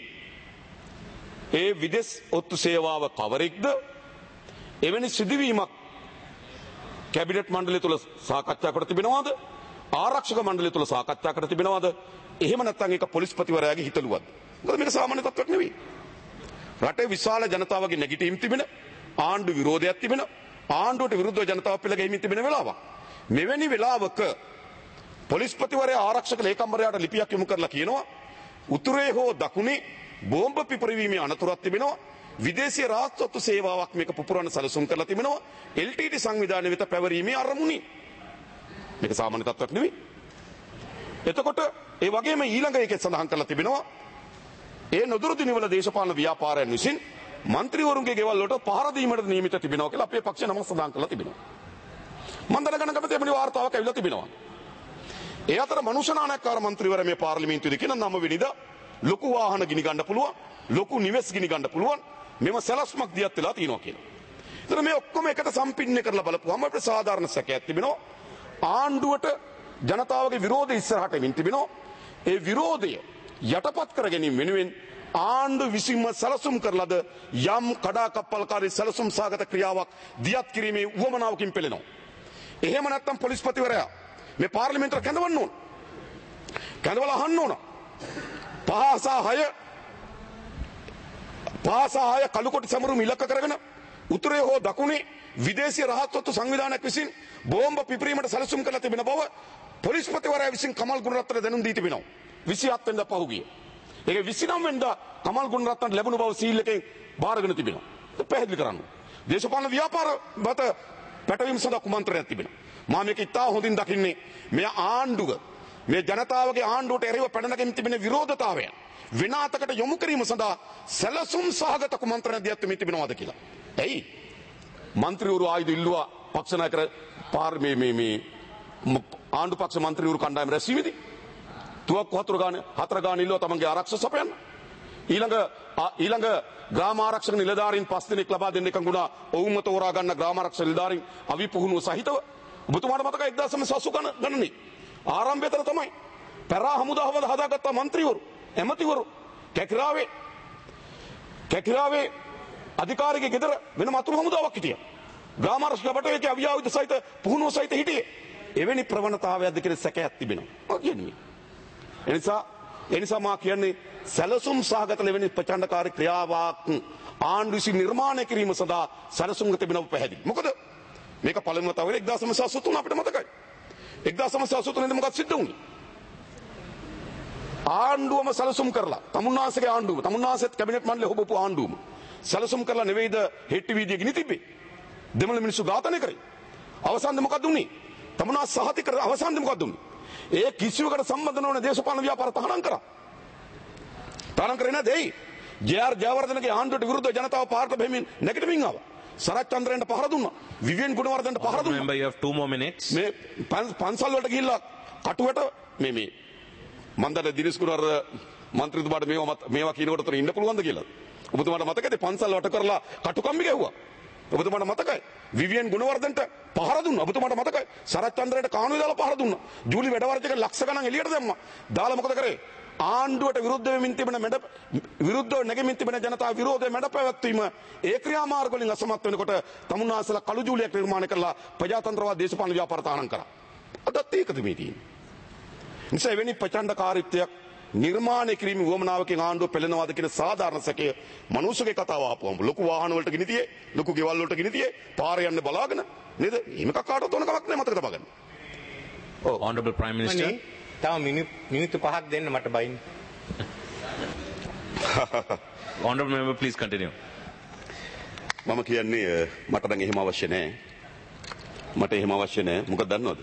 ඒ විදේශ ඔත්තු සේවාව කවරෙක්ද? එවැනි සිදුවීමක් කැබිනට් මණ්ඩලය තුල සාකච්ඡා කර තිබෙනවද? ආරක්ෂක මණ්ඩලය තුල සාකච්ඡා කර තිබෙනවද? එහෙම නැත්නම් ඒක පොලිස්පතිවරයාගේ හිතලුවක්ද? මොකද මේක සාමාන්‍ය තත්ත්වයක් නෙවෙයි. රටේ විශාල ජනතාවගේ නැගිටීම් තිබෙන ආණ්ඩු විරෝධයක් තිබෙන ආණ්ඩුවට විරුද්ධව ජනතාව පෙළ ගැහිමින් තිබෙන වෙලාවක්. මෙවැනි වෙලාවක පොලිස්පතිවරයා ආරක්ෂක ලේකම්වරයාට ලිපියක් යොමු කරලා කියනවා උතුරේ හෝ දකුණේ බෝම්බ පිපිරීමේ අනතුරක් තිබෙනවා. විදේශීය රාජ්‍යත්ව සේවාවක් මේක පුපුරන සැලසුම් කරලා තිබෙනවා. එල් ටී ටී සංවිධානය වෙත පැවරීමේ අරමුණින්. මේක සාමාන්‍ය තත්ත්වයක් නෙවෙයි. එතකොට ඒ වගේම ඊළඟ එකේ සඳහන් කරලා තිබෙනවා ඒ නොදුරු දිනවල දේශපාලන ව්‍යාපාරයන් විසින් മന്ത്രിවරුන්ගේ ගෙවල් වලට පහර දීමට නියමිත තිබෙනවා කියලා අපේ පක්ෂය නම සඳහන් කරලා තිබෙනවා. මම දැනගන්න කැමතියි එවැනි වාර්තාවක් ඇවිල්ලා තිබෙනවා. ඒ අතර මනුෂ්‍ය නායකකාර മന്ത്രിවරයා මේ පාර්ලිමේන්තුවේ කියන නම වෙනිදා ලොකු වාහන ගිනි ගන්න පුළුවන්, ලොකු නිවෙස් ගිනි ගන්න පුළුවන් මෙම සැලැස්මක් දියත් වෙලා තියෙනවා කියලා. ඒතර මේ ඔක්කොම එකට සම්පින්නේ කරලා බලපුවම අපිට සාධාරණ සැකයක් තිබෙනවා. ආණ්ඩුවට ජනතාවගේ විරෝධය ඉස්සරහට එමින් තිබෙනවා. ඒ විරෝධය යටපත් කර ගැනීම වෙනුවෙන් ආණ්ඩු විසින්ම සැලසුම් කරලද යම් කඩාකප්පල්කාරී සැලසුම් සාගත ක්‍රියාවක් දියත් කිරීමේ උවමනාවකින් පෙළෙනවා. එහෙම නැත්නම් පොලිස්පතිවරයා මේ පාර්ලිමේන්තුවට කැඳවන්න ඕන. කැඳවලා අහන්න ඕන. පහ සහ හය පහ සහ හය කළුකොටි සමරුම ඉලක්ක කරගෙන උතුරේ හෝ දකුණේ විදේශීය රහස්වත්තු සංවිධානයක් විසින් බෝම්බ පිපිරීමට සැලසුම් කරලා තිබෙන බව පොලිස්පතිවරයා විසින් කමල් ගුණරත්නට දැනුම් දී තිබෙනවා. විසිහත් වෙනිදා පහුගිය. ඒක විසිනම වෙනිදා කමල් ගුණරත්නට ලැබුණු බව සීල් එකෙන් බාරගෙන තිබෙනවා. ඒක පැහැදිලි කරන්න. දේශපාලන ව්‍යාපාර මත පැටවීම සඳහා කුමන්ත්‍රණයක් තිබෙනවා. මම මේක ඉතා හොඳින් දකින්නේ මේ ආණ්ඩුව මේ ජනතාවගේ ආණ්ඩුවට එරෙහිව පැනනගෙන තිබෙන විරෝධතාවය වෙන අතකට යොමු කිරීම සඳහා සැලසුම් සහගත කුමන්ත්‍රණ දියත් වෙමින් තිබෙනවාද කියලා. ඇයි? മന്ത്രിවරු ආයුධ ඉල්ලුවා පක්ෂ නායක පාර් මේ මේ මේ ආණ්ඩු පක්ෂ മന്ത്രിවරු කණ්ඩායම රැස්වීමේදී තුවක්කු හතර ගාන හතර ගාන ඉල්ලුවා තමන්ගේ ආරක්ෂක සපයන්න. ඊළඟ ඊළඟ ග්‍රාම ආරක්ෂක නිලධාරීන් පස් දෙනෙක් ලබා දෙන්න එකඟ වුණා. ඔවුන්ම තෝරා ගන්න ග්‍රාම ආරක්ෂක නිලධාරීන් අවි පුහුණුව සහිතව. ඔබතුමාට මතකයි එක්දාස් නවසිය අසූ ගණනේ ආරම්භයතර තමයි පැරා හමුදාව හදාගත්ත മന്ത്രിවරු එමතිවරු කැකිරාවේ කැකිරාවේ අධිකාරිගේ ගෙදර වෙන මතුරු හමුදාවක් හිටියා. ග්‍රාමාරක්ෂක බටුවේ අවියාවිද සහිත පුහුණුව සහිත හිටියේ. එවැනි ප්‍රවණතාවයක්ද කියලා සැකයක් තිබෙනවා. කියන්නේ. එනිසා එනිසා මා කියන්නේ සැලසුම් සහගත ලෙවැනි ප්‍රචණ්ඩකාරී ක්‍රියාවක් ආණ්ඩුව විසින් නිර්මාණය කිරීම සඳහා සැලසුම් තිබෙනව පැහැදිලි. මොකද මේක පළමුව තවර එක්දාස් නවසිය අසූ තුන අපිට මතකයි. එක්දාස් නවසිය අසූ තුනේ මොකක්ද සිද්ධ වුනේ? ආණ්ඩුවම සැලසුම් කරලා තමුන්නාසගේ ආණ්ඩුව තමුන්නාසෙත් කැබිනට් මණ්ඩලය හොබපු ආණ්ඩුවම සැලසුම් කරලා නෙවෙයිද හෙට්ටි වීදියේ ගිනි තිබ්බේ. දෙමළ මිනිස්සු ඝාතනය කරේ. අවසානයේ මොකද උනේ? තමුන්නාස සහතික කර අවසානයේ මොකද උනේ? ඒ කිසිවකට සම්බන්ධ නොවන දේශපාලන ව්‍යාපාර තහනම් කරා. තහනම් කරේ නැද එයි? ජේ.ආර්. ජයවර්ධනගේ ආණ්ඩුවට විරුද්ධව ජනතාව පාරට බහිමින් නැගිටමින් ආවා. සරත් චන්ද්‍රයන්ට පහර දුන්නා. විවියන් ගුණවර්ධනට පහර දුන්නා. Remember you have two more minutes. මේ පන්සල් වලට ගිහිල්ලා කටුවට මේ මේ මන්දර දිනේශ් කුමාර මන්ත්‍රීතුමාට මේවා මේවා කියනකොට උතන ඉන්න පුළුවන්ද කියලා. ඔබතුමාට මතකද පන්සල් වට කරලා කටුකම්බි ගැහුවා. ඔබතුමාට මතකයි. විවියන් ගුණවර්ධනට පහර දුන්නා. ඔබතුමාට මතකයි. සරත් චන්ද්‍රයට කානුවේ දාලා පහර දුන්නා. ජූලි වැඩවර්ධක ලක්ෂ ගණන් එළියට දැම්මා. දාලා මොකද කරේ? ආණ්ඩුවට විරුද්ධ වෙමින් තිබෙන මැඩ විරුද්ධව නැගෙමින් තිබෙන ජනතාව විරෝධය මැඩ පැවැත්වීම ඒ ක්‍රියාමාර්ග වලින් අසමත් වෙනකොට තමුන්නාසලා කළු ජූලියක් නිර්මාණය කරලා ප්‍රජාතන්ත්‍රවාද දේශපාලන ව්‍යාපාර තහනම් කරා. අදත් ඒකද මේ තියෙන්නේ. නිසා එවැනි ප්‍රචණ්ඩකාරීත්වයක් නිර්මාණය කිරීමේ වමනාවකින් ආණ්ඩුව පෙළෙනවාද කියන සාධාරණ සැකය මනුස්සගේ කතාව ආපුවම ලොකු වාහන වලට ගිනි තියේ ලොකු ගෙවල් වලට ගිනි තියේ පාරේ යන්න බලාගෙන නේද? එහෙම කකාටවත් ඕන කමක් නැහැ මතක තබා ගන්න. Oh, Honorable Prime Minister. තව මිනිත්තු පහක් දෙන්න මට බයින්. Honorable Member, please continue. මම කියන්නේ මට නම් එහෙම අවශ්‍ය නැහැ. මට එහෙම අවශ්‍ය නැහැ. මොකද දන්නවද?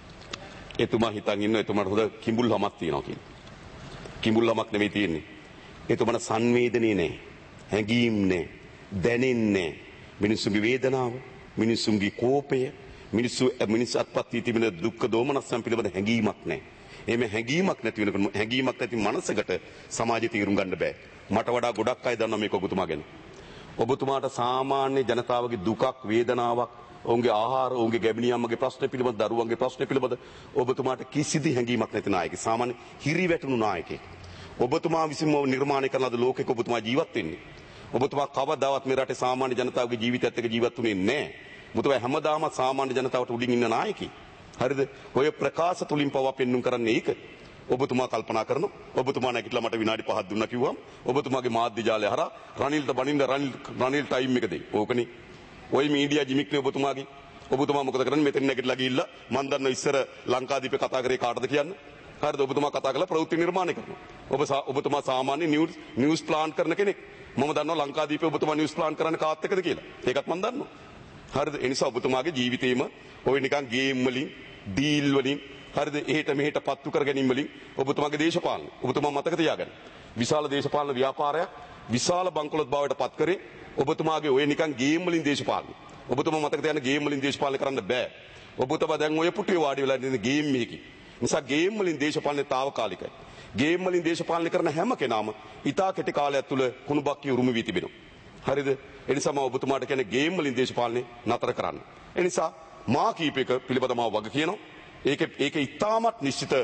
එතුමා හිතන් ඉන්න එතුමාට හොඳ කිඹුල් හමක් තියෙනවා කියන්නේ. කිඹුල් හමක් නෙවෙයි තියෙන්නේ. එතුමාට සංවේදනයේ නැහැ. හැඟීම් නැහැ. දැනෙන්නේ නැහැ. මිනිස්සුගේ වේදනාව, මිනිස්සුගේ කෝපය, මිනිස්සු මිනිස් අත්පත් වී තිබෙන දුක්ඛ දෝමනස්යන් පිළිබඳ හැඟීමක් නැහැ. එහෙම හැඟීමක් නැති වෙනකොට හැඟීමක් නැති මනසකට සමාජය තීරුම් ගන්න බෑ. මට වඩා ගොඩක් අය දන්නවා මේක ඔබතුමා ගැන. ඔබතුමාට සාමාන්‍ය ජනතාවගේ දුකක් වේදනාවක් ඔවුන්ගේ ආහාර ඔවුන්ගේ ගැබිනියම්මගේ ප්‍රශ්න පිළිබඳ දරුවන්ගේ ප්‍රශ්න පිළිබඳ ඔබතුමාට කිසිදු හැඟීමක් නැති නායකයෙක්. සාමාන්‍ය හිරිවැටුණු නායකයෙක්. ඔබතුමා විසින්ම නිර්මාණය කරන ලද ලෝකෙක ඔබතුමා ජීවත් වෙන්නේ. ඔබතුමා කවදාවත් මේ රටේ සාමාන්‍ය ජනතාවගේ ජීවිතයත් එක්ක ජීවත් වුණේ නැහැ. ඔබතුමා හැමදාම සාමාන්‍ය ජනතාවට උඩින් ඉන්න නායකයෙක්. හරිද? ඔය ප්‍රකාශ තුලින් පවා පෙන්눔 කරන්නේ ඒක. ඔබතුමා කල්පනා කරනවා ඔබතුමා නැගිටලා මට විනාඩි පහක් දුන්නා කිව්වම ඔබතුමාගේ මාධ්‍ය ජාලය හරහා රනිල්ට බනින්න රනිල් රනිල් ටයිම් එක දෙයි. ඕකනේ. ඔය මීඩියා ජිමික්නේ ඔබතුමාගේ. ඔබතුමා මොකද කරන්නේ? මෙතන නැගිටලා ගිහිල්ලා මන් දන්නවා ඉස්සර ලංකාදීපේ කතා කරේ කාටද කියන්න? හරිද? ඔබතුමා කතා කරලා ප්‍රවෘත්ති නිර්මාණය කරනවා. ඔබ ඔබතුමා සාමාන්‍ය නිවුස් නිවුස් ප්ලාන් කරන කෙනෙක්. මම දන්නවා ලංකාදීපේ ඔබතුමා නිවුස් ප්ලාන් කරන්නේ කාත් එක්කද කියලා. ඒකත් මම දන්නවා. හරිද? ඒ නිසා ඔබතුමාගේ ජීවිතේම ඔය නිකන් ගේම් වලින් ඩීල් වලින් හරිද එහෙට මෙහෙට පත්තු කර ගැනීම වලින් ඔබතුමාගේ දේශපාලන ඔබතුමා මතක තියාගන්න. විශාල දේශපාලන ව්‍යාපාරයක් විශාල බංකොලොත් බවට පත් කරේ ඔබතුමාගේ ඔය නිකන් ගේම් වලින් දේශපාලන. ඔබතුමා මතක තියාගන්න ගේම් වලින් දේශපාලන කරන්න බෑ. ඔබතුමා දැන් ඔය පුටුවේ වාඩි වෙලා ඉන්න ගේම් එකකින්. නිසා ගේම් වලින් දේශපාලනේ తాවකාලිකයි. ගේම් වලින් දේශපාලන කරන හැම කෙනාම ඉතා කෙටි කාලයක් තුල කුණුබක්කිය උරුම වී තිබෙනවා. හරිද? ඒ නිසා මම ඔබතුමාට කියන්නේ ගේම් වලින් දේශපාලනේ නතර කරන්න. ඒ නිසා මා කීපයක පිළිබඳව මම වග කියනවා. ඒක ඒක ඉතාමත් නිශ්චිත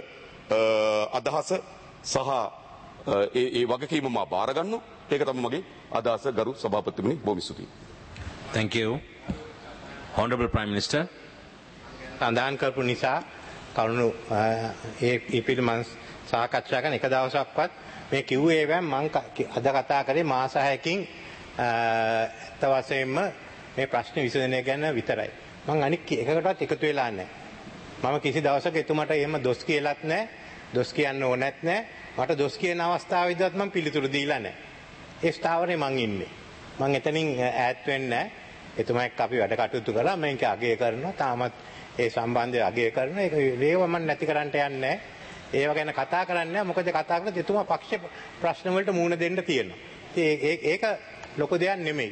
අදහස සහ ඒ ඒ වගකීම මම බාර ගන්නවා. ඒක තමයි මගේ අදහස ගරු සභාපතිතුමනි. බොහොම ස්තුතියි. Thank you. Honorable Prime Minister. සඳහන් කරපු නිසා කරුණු ඒ ඒ පිළිමන් සාකච්ඡා කරන එක දවසක්වත් මේ කිව්වේ ඒවෙන් මම අද කතා කරේ මාස හයකින් ඇත්ත වශයෙන්ම මේ ප්‍රශ්න විසඳනය ගැන විතරයි. මම අනික් එකකටවත් එකතු වෙලා නැහැ. මම කිසි දවසක එතුමාට එහෙම දොස් කියලාත් නැහැ. දොස් කියන්න ඕනත් නැහැ. මට දොස් කියන අවස්ථාවේදීවත් මම පිළිතුරු දීලා නැහැ. ඒ ස්ථාවරේ මං ඉන්නේ. මං එතනින් ඈත් වෙන්නේ නැහැ. එතුමා එක්ක අපි වැඩ කටයුතු කළා. මම ඒක අගය කරනවා. තාමත් ඒ සම්බන්ධය අගය කරනවා. ඒක වේව මම නැති කරන්නට යන්නේ නැහැ. ඒව ගැන කතා කරන්නේ නැහැ. මොකද කතා කරද්දී එතුමා පක්ෂ ප්‍රශ්න වලට මුහුණ දෙන්න තියෙනවා. ඉතින් ඒක ලොකු දෙයක් නෙමෙයි.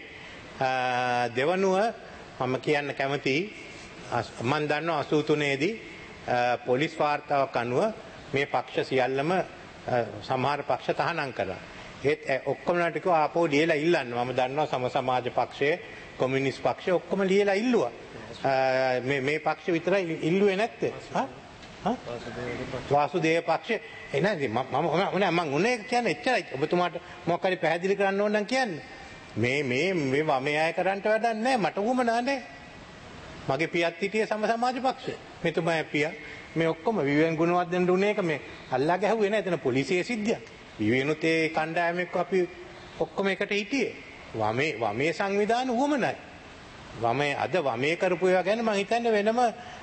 දෙවනුව මම කියන්න කැමතියි මම දන්නවා අසූ තුනේ දී පොලිස් වාර්තාවක් අනුව මේ පක්ෂ සියල්ලම සමහර පක්ෂ තහනම් කළා. ඒත් ඔක්කොම ටික ආපහු ලියලා ඉල්ලන්න. මම දන්නවා සම සමාජ පක්ෂය, කොමියුනිස්ට් පක්ෂය ඔක්කොම ලියලා ඉල්ලුවා. මේ මේ පක්ෂ විතරයි ඉල්ලුවේ නැත්තේ. හා? හා? වාසුදේව පක්ෂය එනදී මම මම මම උනේ කියන්නේ එච්චරයි. ඔබතුමාට මොකක් හරි පැහැදිලි කරන්න ඕන නම් කියන්න. මේ මේ මේ වමේ අය කරන්නට වැඩක් නැහැ. මට උවමනා නැහැ. මගේ පියත් හිටියේ සම සමාජ පක්ෂය. මෙතුමා පියා මේ ඔක්කොම විවියන් ගුණවර්ධන දුන්නේ එක මේ අල්ලා ගැහුවේ නෑ. එතන පොලිසිය සිද්ධියක්. විවියනුත් ඒ කණ්ඩායමෙක් අපි ඔක්කොම එකට හිටියේ. වමේ වමේ සංවිධාන උවමනයි. වමේ අද වමේ කරපු ඒවා ගැන මම හිතන්නේ වෙනම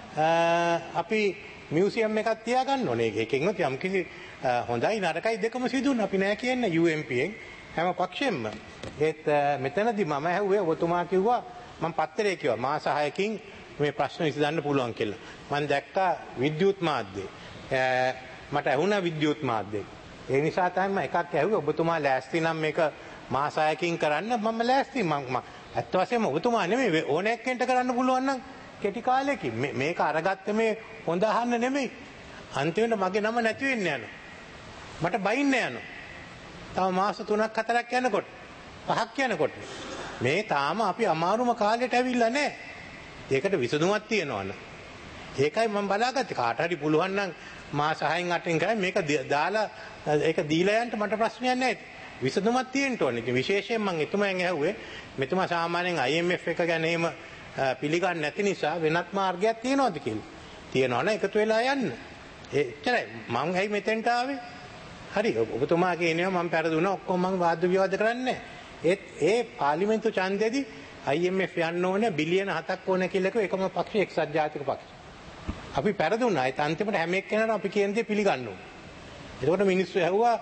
අපි මියුසියම් එකක් තියාගන්න ඕනේ. ඒකෙන්වත් යම් කිසි හොඳයි නරකයි දෙකම සිදුන අපි නෑ කියන්නේ යූ එම් පී එන් හැම පක්ෂෙම. ඒත් මෙතනදී මම ඇහුවේ ඔබතුමා කිව්වා මම පත්තරේ කිව්වා මාස හයකින් මේ ප්‍රශ්න විසඳන්න පුළුවන් කියලා. මම දැක්කා විද්‍යුත් මාධ්‍යේ. මට ඇහුණා විද්‍යුත් මාධ්‍යේ. ඒ නිසා තමයි මම එකක් ඇහුවේ ඔබතුමා ලෑස්ති නම් මේක මාස හයකින් කරන්න මම ලෑස්ති. මම ඇත්ත වශයෙන්ම ඔබතුමා නෙමෙයි ඕනෑක් කෙනෙක්ට කරන්න පුළුවන් නම් කෙටි කාලෙකින් මේක අරගත්තේ මේ හොඳ අහන්න නෙමෙයි. අන්තිමට මගේ නම නැති වෙන්න යනවා. මට බයින්න යනවා. තව මාස තුනක් හතරක් යනකොට පහක් යනකොට මේ තාම අපි අමාරුම කාලයට ඇවිල්ලා නැහැ. ඒකට විසඳුමක් තියෙනවනේ. ඒකයි මම බලාගත්තේ කාට හරි පුළුවන් නම් මාස හයෙන් අටෙන් කරා මේක දාලා ඒක දීලා යන්න මට ප්‍රශ්නයක් නැහැ. විසඳුමක් තියෙන්න ඕනේ. ඉතින් විශේෂයෙන් මම එතුමෙන් ඇහුවේ මෙතුමා සාමාන්‍යයෙන් ආයි එම් එෆ් එක ගැන එහෙම පිළිගන්නේ නැති නිසා වෙනත් මාර්ගයක් තියෙනවද කියලා. තියෙනවනේ එකතු වෙලා යන්න. එච්චරයි. මම ඇයි මෙතෙන්ට ආවේ? හරි ඔබතුමා කියනවා මම පෙරදුනා ඔක්කොම මම වාද විවාද කරන්නේ ඒත් ඒ පාර්ලිමේන්තු ඡන්දෙදී ආයි එම් එෆ් යන්න ඕනේ බිලියන හතක් ඕනේ කියලා කිව්ව එකම පක්ෂය එක්සත් ජාතික පක්ෂය. අපි පෙරදුනා ඒත් අන්තිමට හැම එක්කෙනාටම අපි කියන දේ පිළිගන්න ඕනේ. එතකොට මිනිස්සු ඇහුවා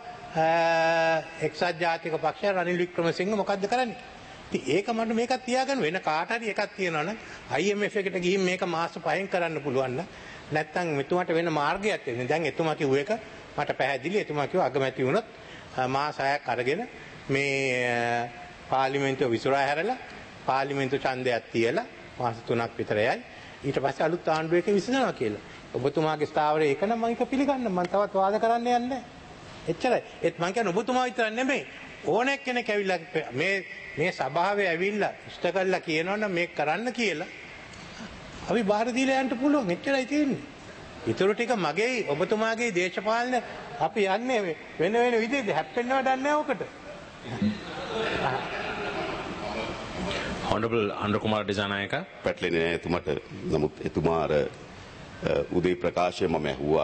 එක්සත් ජාතික පක්ෂය රනිල් වික්‍රමසිංහ මොකද්ද කරන්නේ? ඉතින් ඒක මට මේක තියාගන්න වෙන කාට හරි එකක් තියනවා නම් ආයි එම් එෆ් එකට ගිහින් මේක මාස පහෙන් කරන්න පුළුවන් නම් නැත්තම් මෙතුමාට වෙන මාර්ගයක් තියෙනවා. දැන් එතුමා කිව්ව එක මට පැහැදිලි. එතුමා කිව්වා අගමැති වුණොත් මාස හයක් අරගෙන මේ පාර්ලිමේන්තුව විසුරා හැරලා පාර්ලිමේන්තු ඡන්දයක් තියලා මාස තුනක් විතර යයි. ඊට පස්සේ අලුත් ආණ්ඩුවක විසඳනවා කියලා. ඔබතුමාගේ ස්ථාවරය ඒක නම් මම ඒක පිළිගන්න මම තවත් වාද කරන්න යන්නේ නැහැ. එච්චරයි. ඒත් මම කියන්නේ ඔබතුමා විතර නෙමෙයි ඕනෙක් කෙනෙක් ඇවිල්ලා මේ මේ සභාවේ ඇවිල්ලා ඉෂ්ට කළා කියනවනම් මේක කරන්න කියලා අපි බාර දීලා යන්න පුළුවන්. එච්චරයි තියෙන්නේ. ඊටු ටික මගේ ඔබතුමාගේ දේශපාලන අපි යන්නේ වෙන වෙන විදිහට හැප්පෙන්නව දන්නේ නැහැ ඔකට. Honorable Andrew Kumar Disanayaka. පැටලෙන්නේ නැහැ එතුමාට. නමුත් එතුමා අර උදේ ප්‍රකාශය මම ඇහුවා.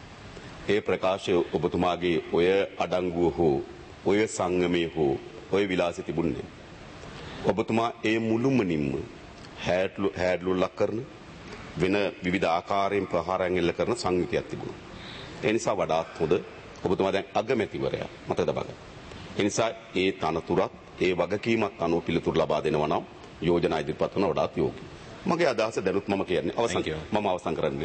ඒ ප්‍රකාශය ඔබතුමාගේ ඔය අඩංගුව හෝ ඔය සංගමයේ හෝ ඔය විලාසෙ තිබුණේ. ඔබතුමා ඒ මුළුමනින්ම හැඩලු හැඩලු ලක් කරන වෙන විවිධ ආකාරයෙන් ප්‍රහාරයන් එල්ල කරන සංයුතියක් තිබුණා. ඒ නිසා වඩාත් හොඳ ඔබතුමා දැන් අගමැතිවරයා මතකද බග. ඒ නිසා ඒ තනතුරත් ඒ වගකීමත් අනුව පිළිතුරු ලබා දෙනවා නම් යෝජනා ඉදිරිපත් කරන වඩාත් යෝග්‍යයි. මගේ අදහස දැනුත් මම කියන්නේ අවසන් මම අවසන් කරන්නේ.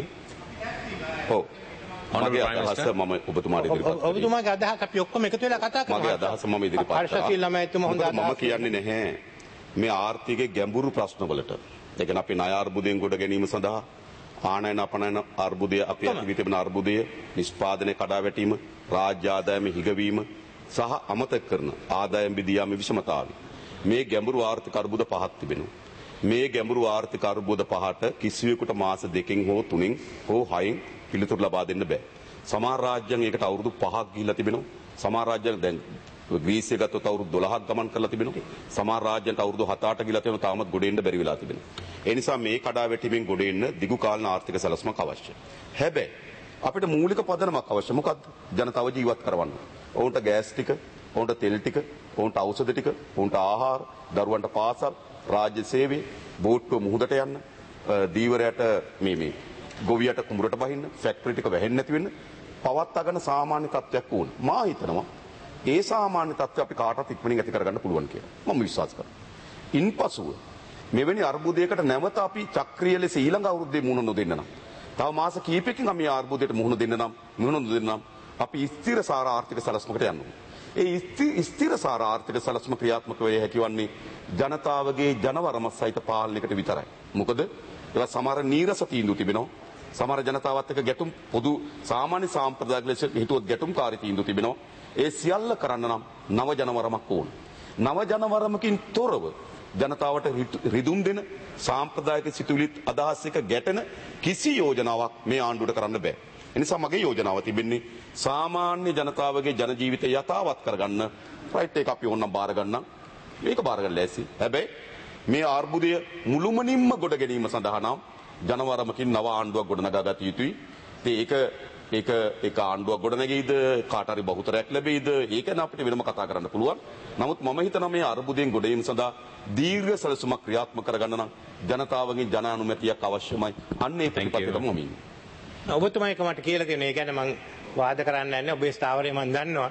ඔව්. මගේ අදහස මම ඔබතුමාට ඉදිරිපත් කරනවා. ඔබතුමාගේ අදහස අපි ඔක්කොම එකතු වෙලා කතා කරමු. මගේ අදහස මම ඉදිරිපත් කරනවා. මම කියන්නේ නැහැ මේ ආර්ථිකයේ ගැඹුරු ප්‍රශ්නවලට ඒ කියන්නේ අපි ණය අර්බුදයෙන් ගොඩ ගැනීම සඳහා ආනයන අපනයන අර්බුදය අපි ඇති තිබෙන අර්බුදය නිෂ්පාදනය කඩා වැටීම රාජ්‍ය ආදායම හිගවීම සහ අමතක කරන ආදායම් බෙදියාම විෂමතාවය මේ ගැඹුරු ආර්ථික අර්බුද පහක් තිබෙනවා. මේ ගැඹුරු ආර්ථික අර්බුද පහට කිසිවෙකුට මාස දෙකකින් හෝ තුنين හෝ හයෙන් පිළිතුරු ලබා දෙන්න බෑ. සමහර රාජ්‍යයන් ඒකට අවුරුදු පහක් ගිහිල්ලා තිබෙනවා. සමහර රාජ්‍යයන් දැන් ග්‍රීසිය ගත්තොත් අවුරුදු දොළහක් ගමන් කරලා තිබෙනවා. සමහර රාජ්‍යයන්ට අවුරුදු හත අට ගිහිල්ලා තියෙනවා. තාමත් ගොඩ එන්න බැරි වෙලා තිබෙනවා. ඒ නිසා මේ කඩාවැටීමෙන් ගොඩ එන්න දිගු කාලන ආර්ථික සැලැස්මක් අවශ්‍යයි. හැබැයි අපිට මූලික පදනමක් අවශ්‍ය. මොකද්ද? ජනතාව ජීවත් කරවන්න. ඔවුන්ට ගෑස් ටික, ඔවුන්ට තෙල් ටික, ඔවුන්ට ඖෂධ ටික, ඔවුන්ට ආහාර, දරුවන්ට පාසල්, රාජ්‍ය සේවය, බෝට්ටුව මුහුදට යන්න, දීවරයට මේ මේ ගොවියට කුඹරට බහින්න, ෆැක්ටරි ටික වැහෙන්නේ නැති වෙන්න පවත්වාගෙන සාමාන්‍ය තත්ත්වයක් ඕන. මා හිතනවා ඒ සාමාන්‍ය තත්ත්වය අපි කාටවත් ඉක්මනින් ඇති කරගන්න පුළුවන් කියලා. මම විශ්වාස කරනවා. ඉන්පසුව මෙවැනි අර්බුදයකට නැවත අපි චක්‍රීය ලෙස ඊළඟ අවුරුද්දේ මුහුණ නොදෙන්න නම් තව මාස කිහිපයකින් අපි අර්බුදයට මුහුණ දෙන්න නම් මුහුණ නොදෙන්න නම් අපි ස්ථිරසාර ආර්ථික සැලැස්මකට යන්න ඕනේ. ඒ ස්ථිරසාර ආර්ථික සැලැස්ම ක්‍රියාත්මක වේ හැකිවන්නේ ජනතාවගේ ජනවරම සහිත පාලනයකට විතරයි. මොකද ඒවා සමහර නීරස තීන්දුව තිබෙනවා. සමහර ජනතාවත් එක්ක ගැටුම් පොදු සාමාන්‍ය සාම්ප්‍රදායික ලෙස හිතුවත් ගැටුම්කාරී තීන්දුව තිබෙනවා. ඒ සියල්ල කරන්න නම් නව ජනවරමක් ඕන. නව ජනවරමකින් තොරව ජනතාවට රිදුම් දෙන සාම්ප්‍රදායික සිතුවිලිත් අදහස් එක ගැටෙන කිසි යෝජනාවක් මේ ආණ්ඩුවට කරන්න බෑ. එනිසා මගේ යෝජනාව තිබෙන්නේ සාමාන්‍ය ජනතාවගේ ජන ජීවිතය යථාවත් කරගන්න. රයිට් ඒක අපි ඕනනම් බාර ගන්න. මේක බාර ගන්න ලෑස්ති. හැබැයි මේ ආර්බුදය මුළුමනින්ම ගොඩ ගැනීම සඳහා නම් ජනවරමකින් නව ආණ්ඩුවක් ගොඩනගා ගත යුතුයි. ඉතින් ඒක ඒක ඒක ආණ්ඩුවක් ගොඩනැගෙයිද කාට හරි බහුතරයක් ලැබෙයිද ඒක න අපිට වෙනම කතා කරන්න පුළුවන්. නමුත් මම හිතනවා මේ අර්බුදයෙන් ගොඩ ඒම සඳහා දීර්ඝ සැලසුමක් ක්‍රියාත්මක කරගන්න නම් ජනතාවගෙන් ජන අනුමැතියක් අවශ්‍යමයි. අන්න ඒ ප්‍රතිපත්තියට මම ඉන්නේ. ඔබතුමා එක මට කියලා තියෙනවා. ඒ කියන්නේ මම වාද කරන්න නැහැ. ඔබේ ස්ථාවරය මම දන්නවා.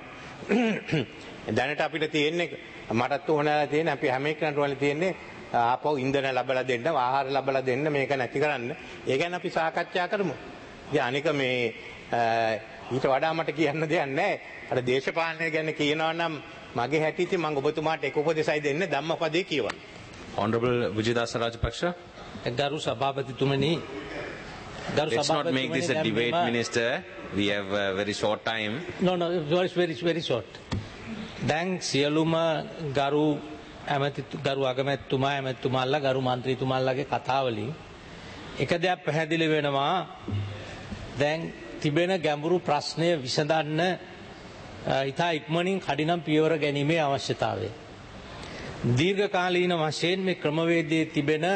දැනට අපිට තියෙන්නේ මටත් ඕනලා තියෙන අපි හැම එකකට වල තියෙන්නේ ආපහු ඉන්ධන ලැබලා දෙන්න, ආහාර ලැබලා දෙන්න මේක නැති කරන්න. ඒ ගැන අපි සාකච්ඡා කරමු. ඉතින් අනික මේ ඊට වඩා මට කියන්න දෙයක් නැහැ. අර දේශපාලනය ගැන කියනවා නම් මගේ හැටි ඉතින් මම ඔබතුමාට එක උපදෙසයි දෙන්නේ ධම්මපදේ කියවන්න. Honorable Vijayadasa Rajapaksa. ගරු සභාපතිතුමනි Let's not make this a debate, Minister. We have a very short time. No, no, it's very, very short. දැන් සියලුම ගරු ඇමති ගරු අගමැතිතුමා ඇමතිතුමාලා ගරු මන්ත්‍රීතුමාලාගේ කතාවලින් එක දෙයක් පැහැදිලි වෙනවා. දැන් තිබෙන ගැඹුරු ප්‍රශ්නය විසඳන්න ඉතා ඉක්මනින් කඩිනම් පියවර ගැනීමේ අවශ්‍යතාවය. දීර්ඝකාලීන වශයෙන් මේ ක්‍රමවේදයේ තිබෙන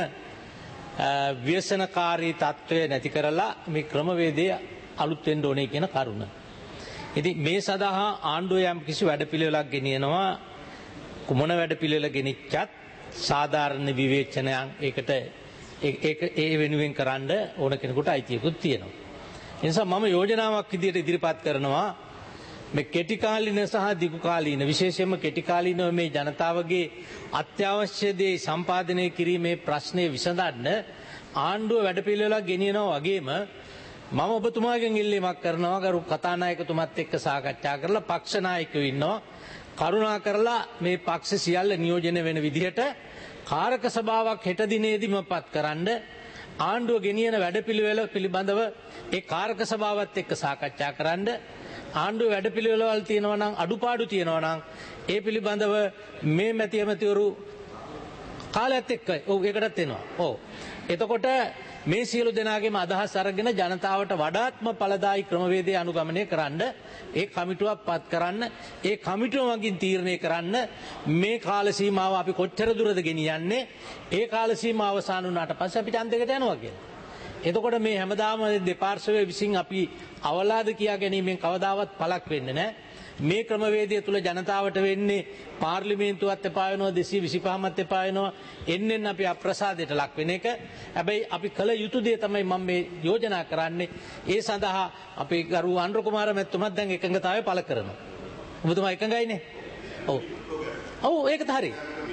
ව්‍යසනකාරී තත්ත්වය නැති කරලා මේ ක්‍රමවේදය අලුත් වෙන්න ඕනේ කියන කරුණ. ඉතින් මේ සඳහා ආණ්ඩුව යම් කිසි වැඩපිළිවෙලක් ගෙනියනවා. කුමන වැඩපිළිවෙල ගෙනිච්චත් සාධාරණ විවේචනයන් ඒකට ඒක ඒ වෙනුවෙන් කරන්න ඕන කෙනෙකුට අයිතියකුත් තියෙනවා. ඒ නිසා මම යෝජනාවක් විදිහට ඉදිරිපත් කරනවා මේ කෙටි කාලීන සහ දිගු කාලීන විශේෂයෙන්ම කෙටි කාලීනව මේ ජනතාවගේ අත්‍යවශ්‍ය දේ සම්පාදනය කිරීමේ ප්‍රශ්නේ විසඳන්න ආණ්ඩුව වැඩපිළිවෙලක් ගෙනියනවා වගේම මම ඔබතුමාගෙන් ඉල්ලීමක් කරනවා ගරු කතානායකතුමත් එක්ක සාකච්ඡා කරලා පක්ෂ නායකයෝ ඉන්නවා කරුණා කරලා මේ පක්ෂ සියල්ල නියෝජනය වෙන විදිහට කාරක සභාවක් හෙට දිනේදීම පත් කරන්න ආණ්ඩුව ගෙනියන වැඩපිළිවෙල පිළිබඳව ඒ කාරක සභාවත් එක්ක සාකච්ඡා කරන්න ආණ්ඩුව වැඩපිළිවෙළවල් තියෙනවා නම් අඩුපාඩු තියෙනවා නම් ඒ පිළිබඳව මේ මැති ඇමතිවරු කාලයත් එක්ක ඔව් ඒකටත් එනවා. ඔව්. එතකොට මේ සියලු දෙනාගේම අදහස් අරගෙන ජනතාවට වඩාත්ම ඵලදායී ක්‍රමවේදය අනුගමනය කරන්න ඒ කමිටුවක් පත් කරන්න ඒ කමිටුව මගින් තීරණය කරන්න මේ කාල සීමාව අපි කොච්චර දුරද ගෙනියන්නේ ඒ කාල සීමාව අවසන් වුණාට පස්සේ අපිට අන්තිමට යනවා කියලා. එතකොට මේ හැමදාම දෙපාර්ශ්වයේ විසින් අපි අවලාද කියා ගැනීමෙන් කවදාවත් පළක් වෙන්නේ නැහැ. මේ ක්‍රමවේදය තුල ජනතාවට වෙන්නේ පාර්ලිමේන්තුවත් එපා වෙනවා දෙසිය විසිපහමත් එපා වෙනවා එන්නෙන් අපි අප්‍රසාදයට ලක් වෙන එක. හැබැයි අපි කල යුතු දේ තමයි මම මේ යෝජනා කරන්නේ. ඒ සඳහා අපේ ගරු අනුර කුමාර මැතිතුමත් දැන් එකඟතාවය පළ කරනවා. ඔබතුමා එකඟයිනේ? ඔව්. ඔව් ඒකත් හරි.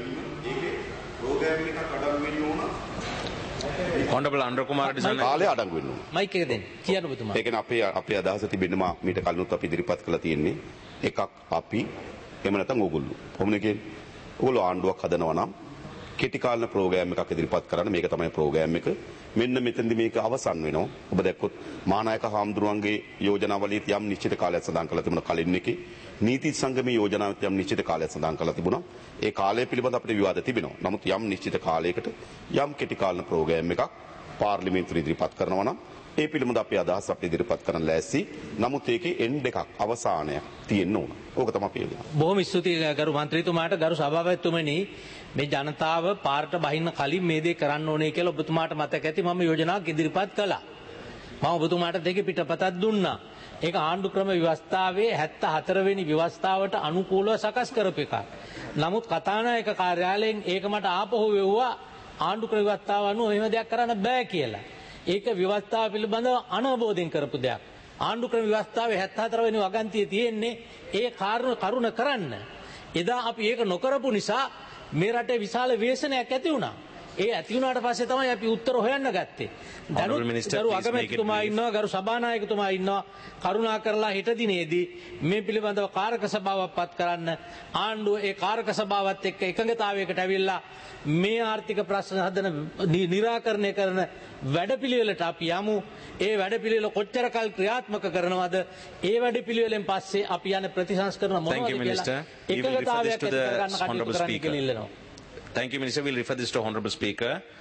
Honorable Andhra Kumar Disana. කාලය අඩංගු වෙන්න ඕන. මයික් එක දෙන්න. කියන්න ඔබතුමා. ඒ කියන්නේ අපේ අපේ අදහස තිබෙන්නේ මා මීට කලිනුත් අපි ඉදිරිපත් කළා තියෙන්නේ එකක් අපි එහෙම නැත්නම් ඕගොල්ලෝ. කොහොමද කියන්නේ? ඕගොල්ලෝ ආණ්ඩුවක් හදනවා නම් කෙටි කාලන ප්‍රෝග්‍රෑම් එකක් ඉදිරිපත් කරන්න මේක තමයි ප්‍රෝග්‍රෑම් එක. මෙන්න මෙතෙන්දි මේක අවසන් වෙනවා. ඔබ දැක්කොත් මානායක හාමුදුරුවන්ගේ යෝජනාවලියට යම් නිශ්චිත කාලයක් සඳහන් කරලා තිබුණා කලින් එකේ. නීති සංගමේ යෝජනාවත් යම් නිශ්චිත කාලයක් සඳහන් කරලා තිබුණා. ඒ කාලය පිළිබඳ අපිට විවාද තිබෙනවා. නමුත් යම් නිශ්චිත කාලයකට යම් කෙටි කාලන ප්‍රෝග්‍රෑම් එකක් පාර්ලිමේන්තුවේ ඉදිරිපත් කරනවා නම් ඒ පිළිබඳ අපේ අදහස් අපිට ඉදිරිපත් කරන්න ලෑස්ති. නමුත් ඒකේ එන්ඩ් එකක් අවසානයක් තියෙන්න ඕන. ඕක තමයි අපි කියනවා. බොහොම ස්තුතියි ගරු මන්ත්‍රීතුමාට ගරු සභාපතිතුමනි මේ ජනතාව පාරට බහින්න කලින් මේ දේ කරන්න ඕනේ කියලා ඔබතුමාට මතක ඇති මම යෝජනාවක් ඉදිරිපත් කළා. මම ඔබතුමාට දෙක පිටපතක් දුන්නා. ඒක ආණ්ඩු ක්‍රම ව්‍යවස්ථාවේ හැත්තෑ හතර වෙනි ව්‍යවස්ථාවට අනුකූලව සකස් කරපු එකක්. නමුත් කතානායක කාර්යාලයෙන් ඒක මට ආපහු වෙව්වා ආණ්ඩු ක්‍රම ව්‍යවස්ථාව අනුව එහෙම දෙයක් කරන්න බෑ කියලා. ඒක ව්‍යවස්ථාව පිළිබඳව අනවබෝධයෙන් කරපු දෙයක්. ආණ්ඩු ක්‍රම ව්‍යවස්ථාවේ හැත්තෑ හතර වෙනි වගන්තියේ තියෙන්නේ ඒ කාරණ කරුණ කරන්න. එදා අපි ඒක නොකරපු නිසා මේ රටේ විශාල ව්‍යසනයක් ඇති වුණා. ඒ ඇති වුණාට පස්සේ තමයි අපි උත්තර හොයන්න ගත්තේ. Honorable Minister, ගරු please make it අගමැතිතුමා brief. ඉන්නවා ගරු සභානායකතුමා ඉන්නවා කරුණා කරලා හෙට දිනේදී මේ පිළිබඳව කාරක සභාවක් පත් කරන්න ආණ්ඩුව ඒ කාරක සභාවත් එක්ක එකඟතාවයකට ඇවිල්ලා මේ ආර්ථික ප්‍රශ්න හදන නි- निराකරණය කරන වැඩපිළිවෙලට අපි යමු. ඒ වැඩපිළිවෙල කොච්චර කල් ක්‍රියාත්මක කරනවද ඒ වැඩපිළිවෙලෙන් පස්සේ අපි යන ප්‍රතිසංස්කරණ Thank you, මොනවද Minister. කියලා We will refer this එකඟතාවයක් to ඇති the කරගන්න කටයුතු Honorable කරන්න Speaker. කියලා ඉල්ලනවා. Thank you, Minister. We'll refer this to Honorable Speaker.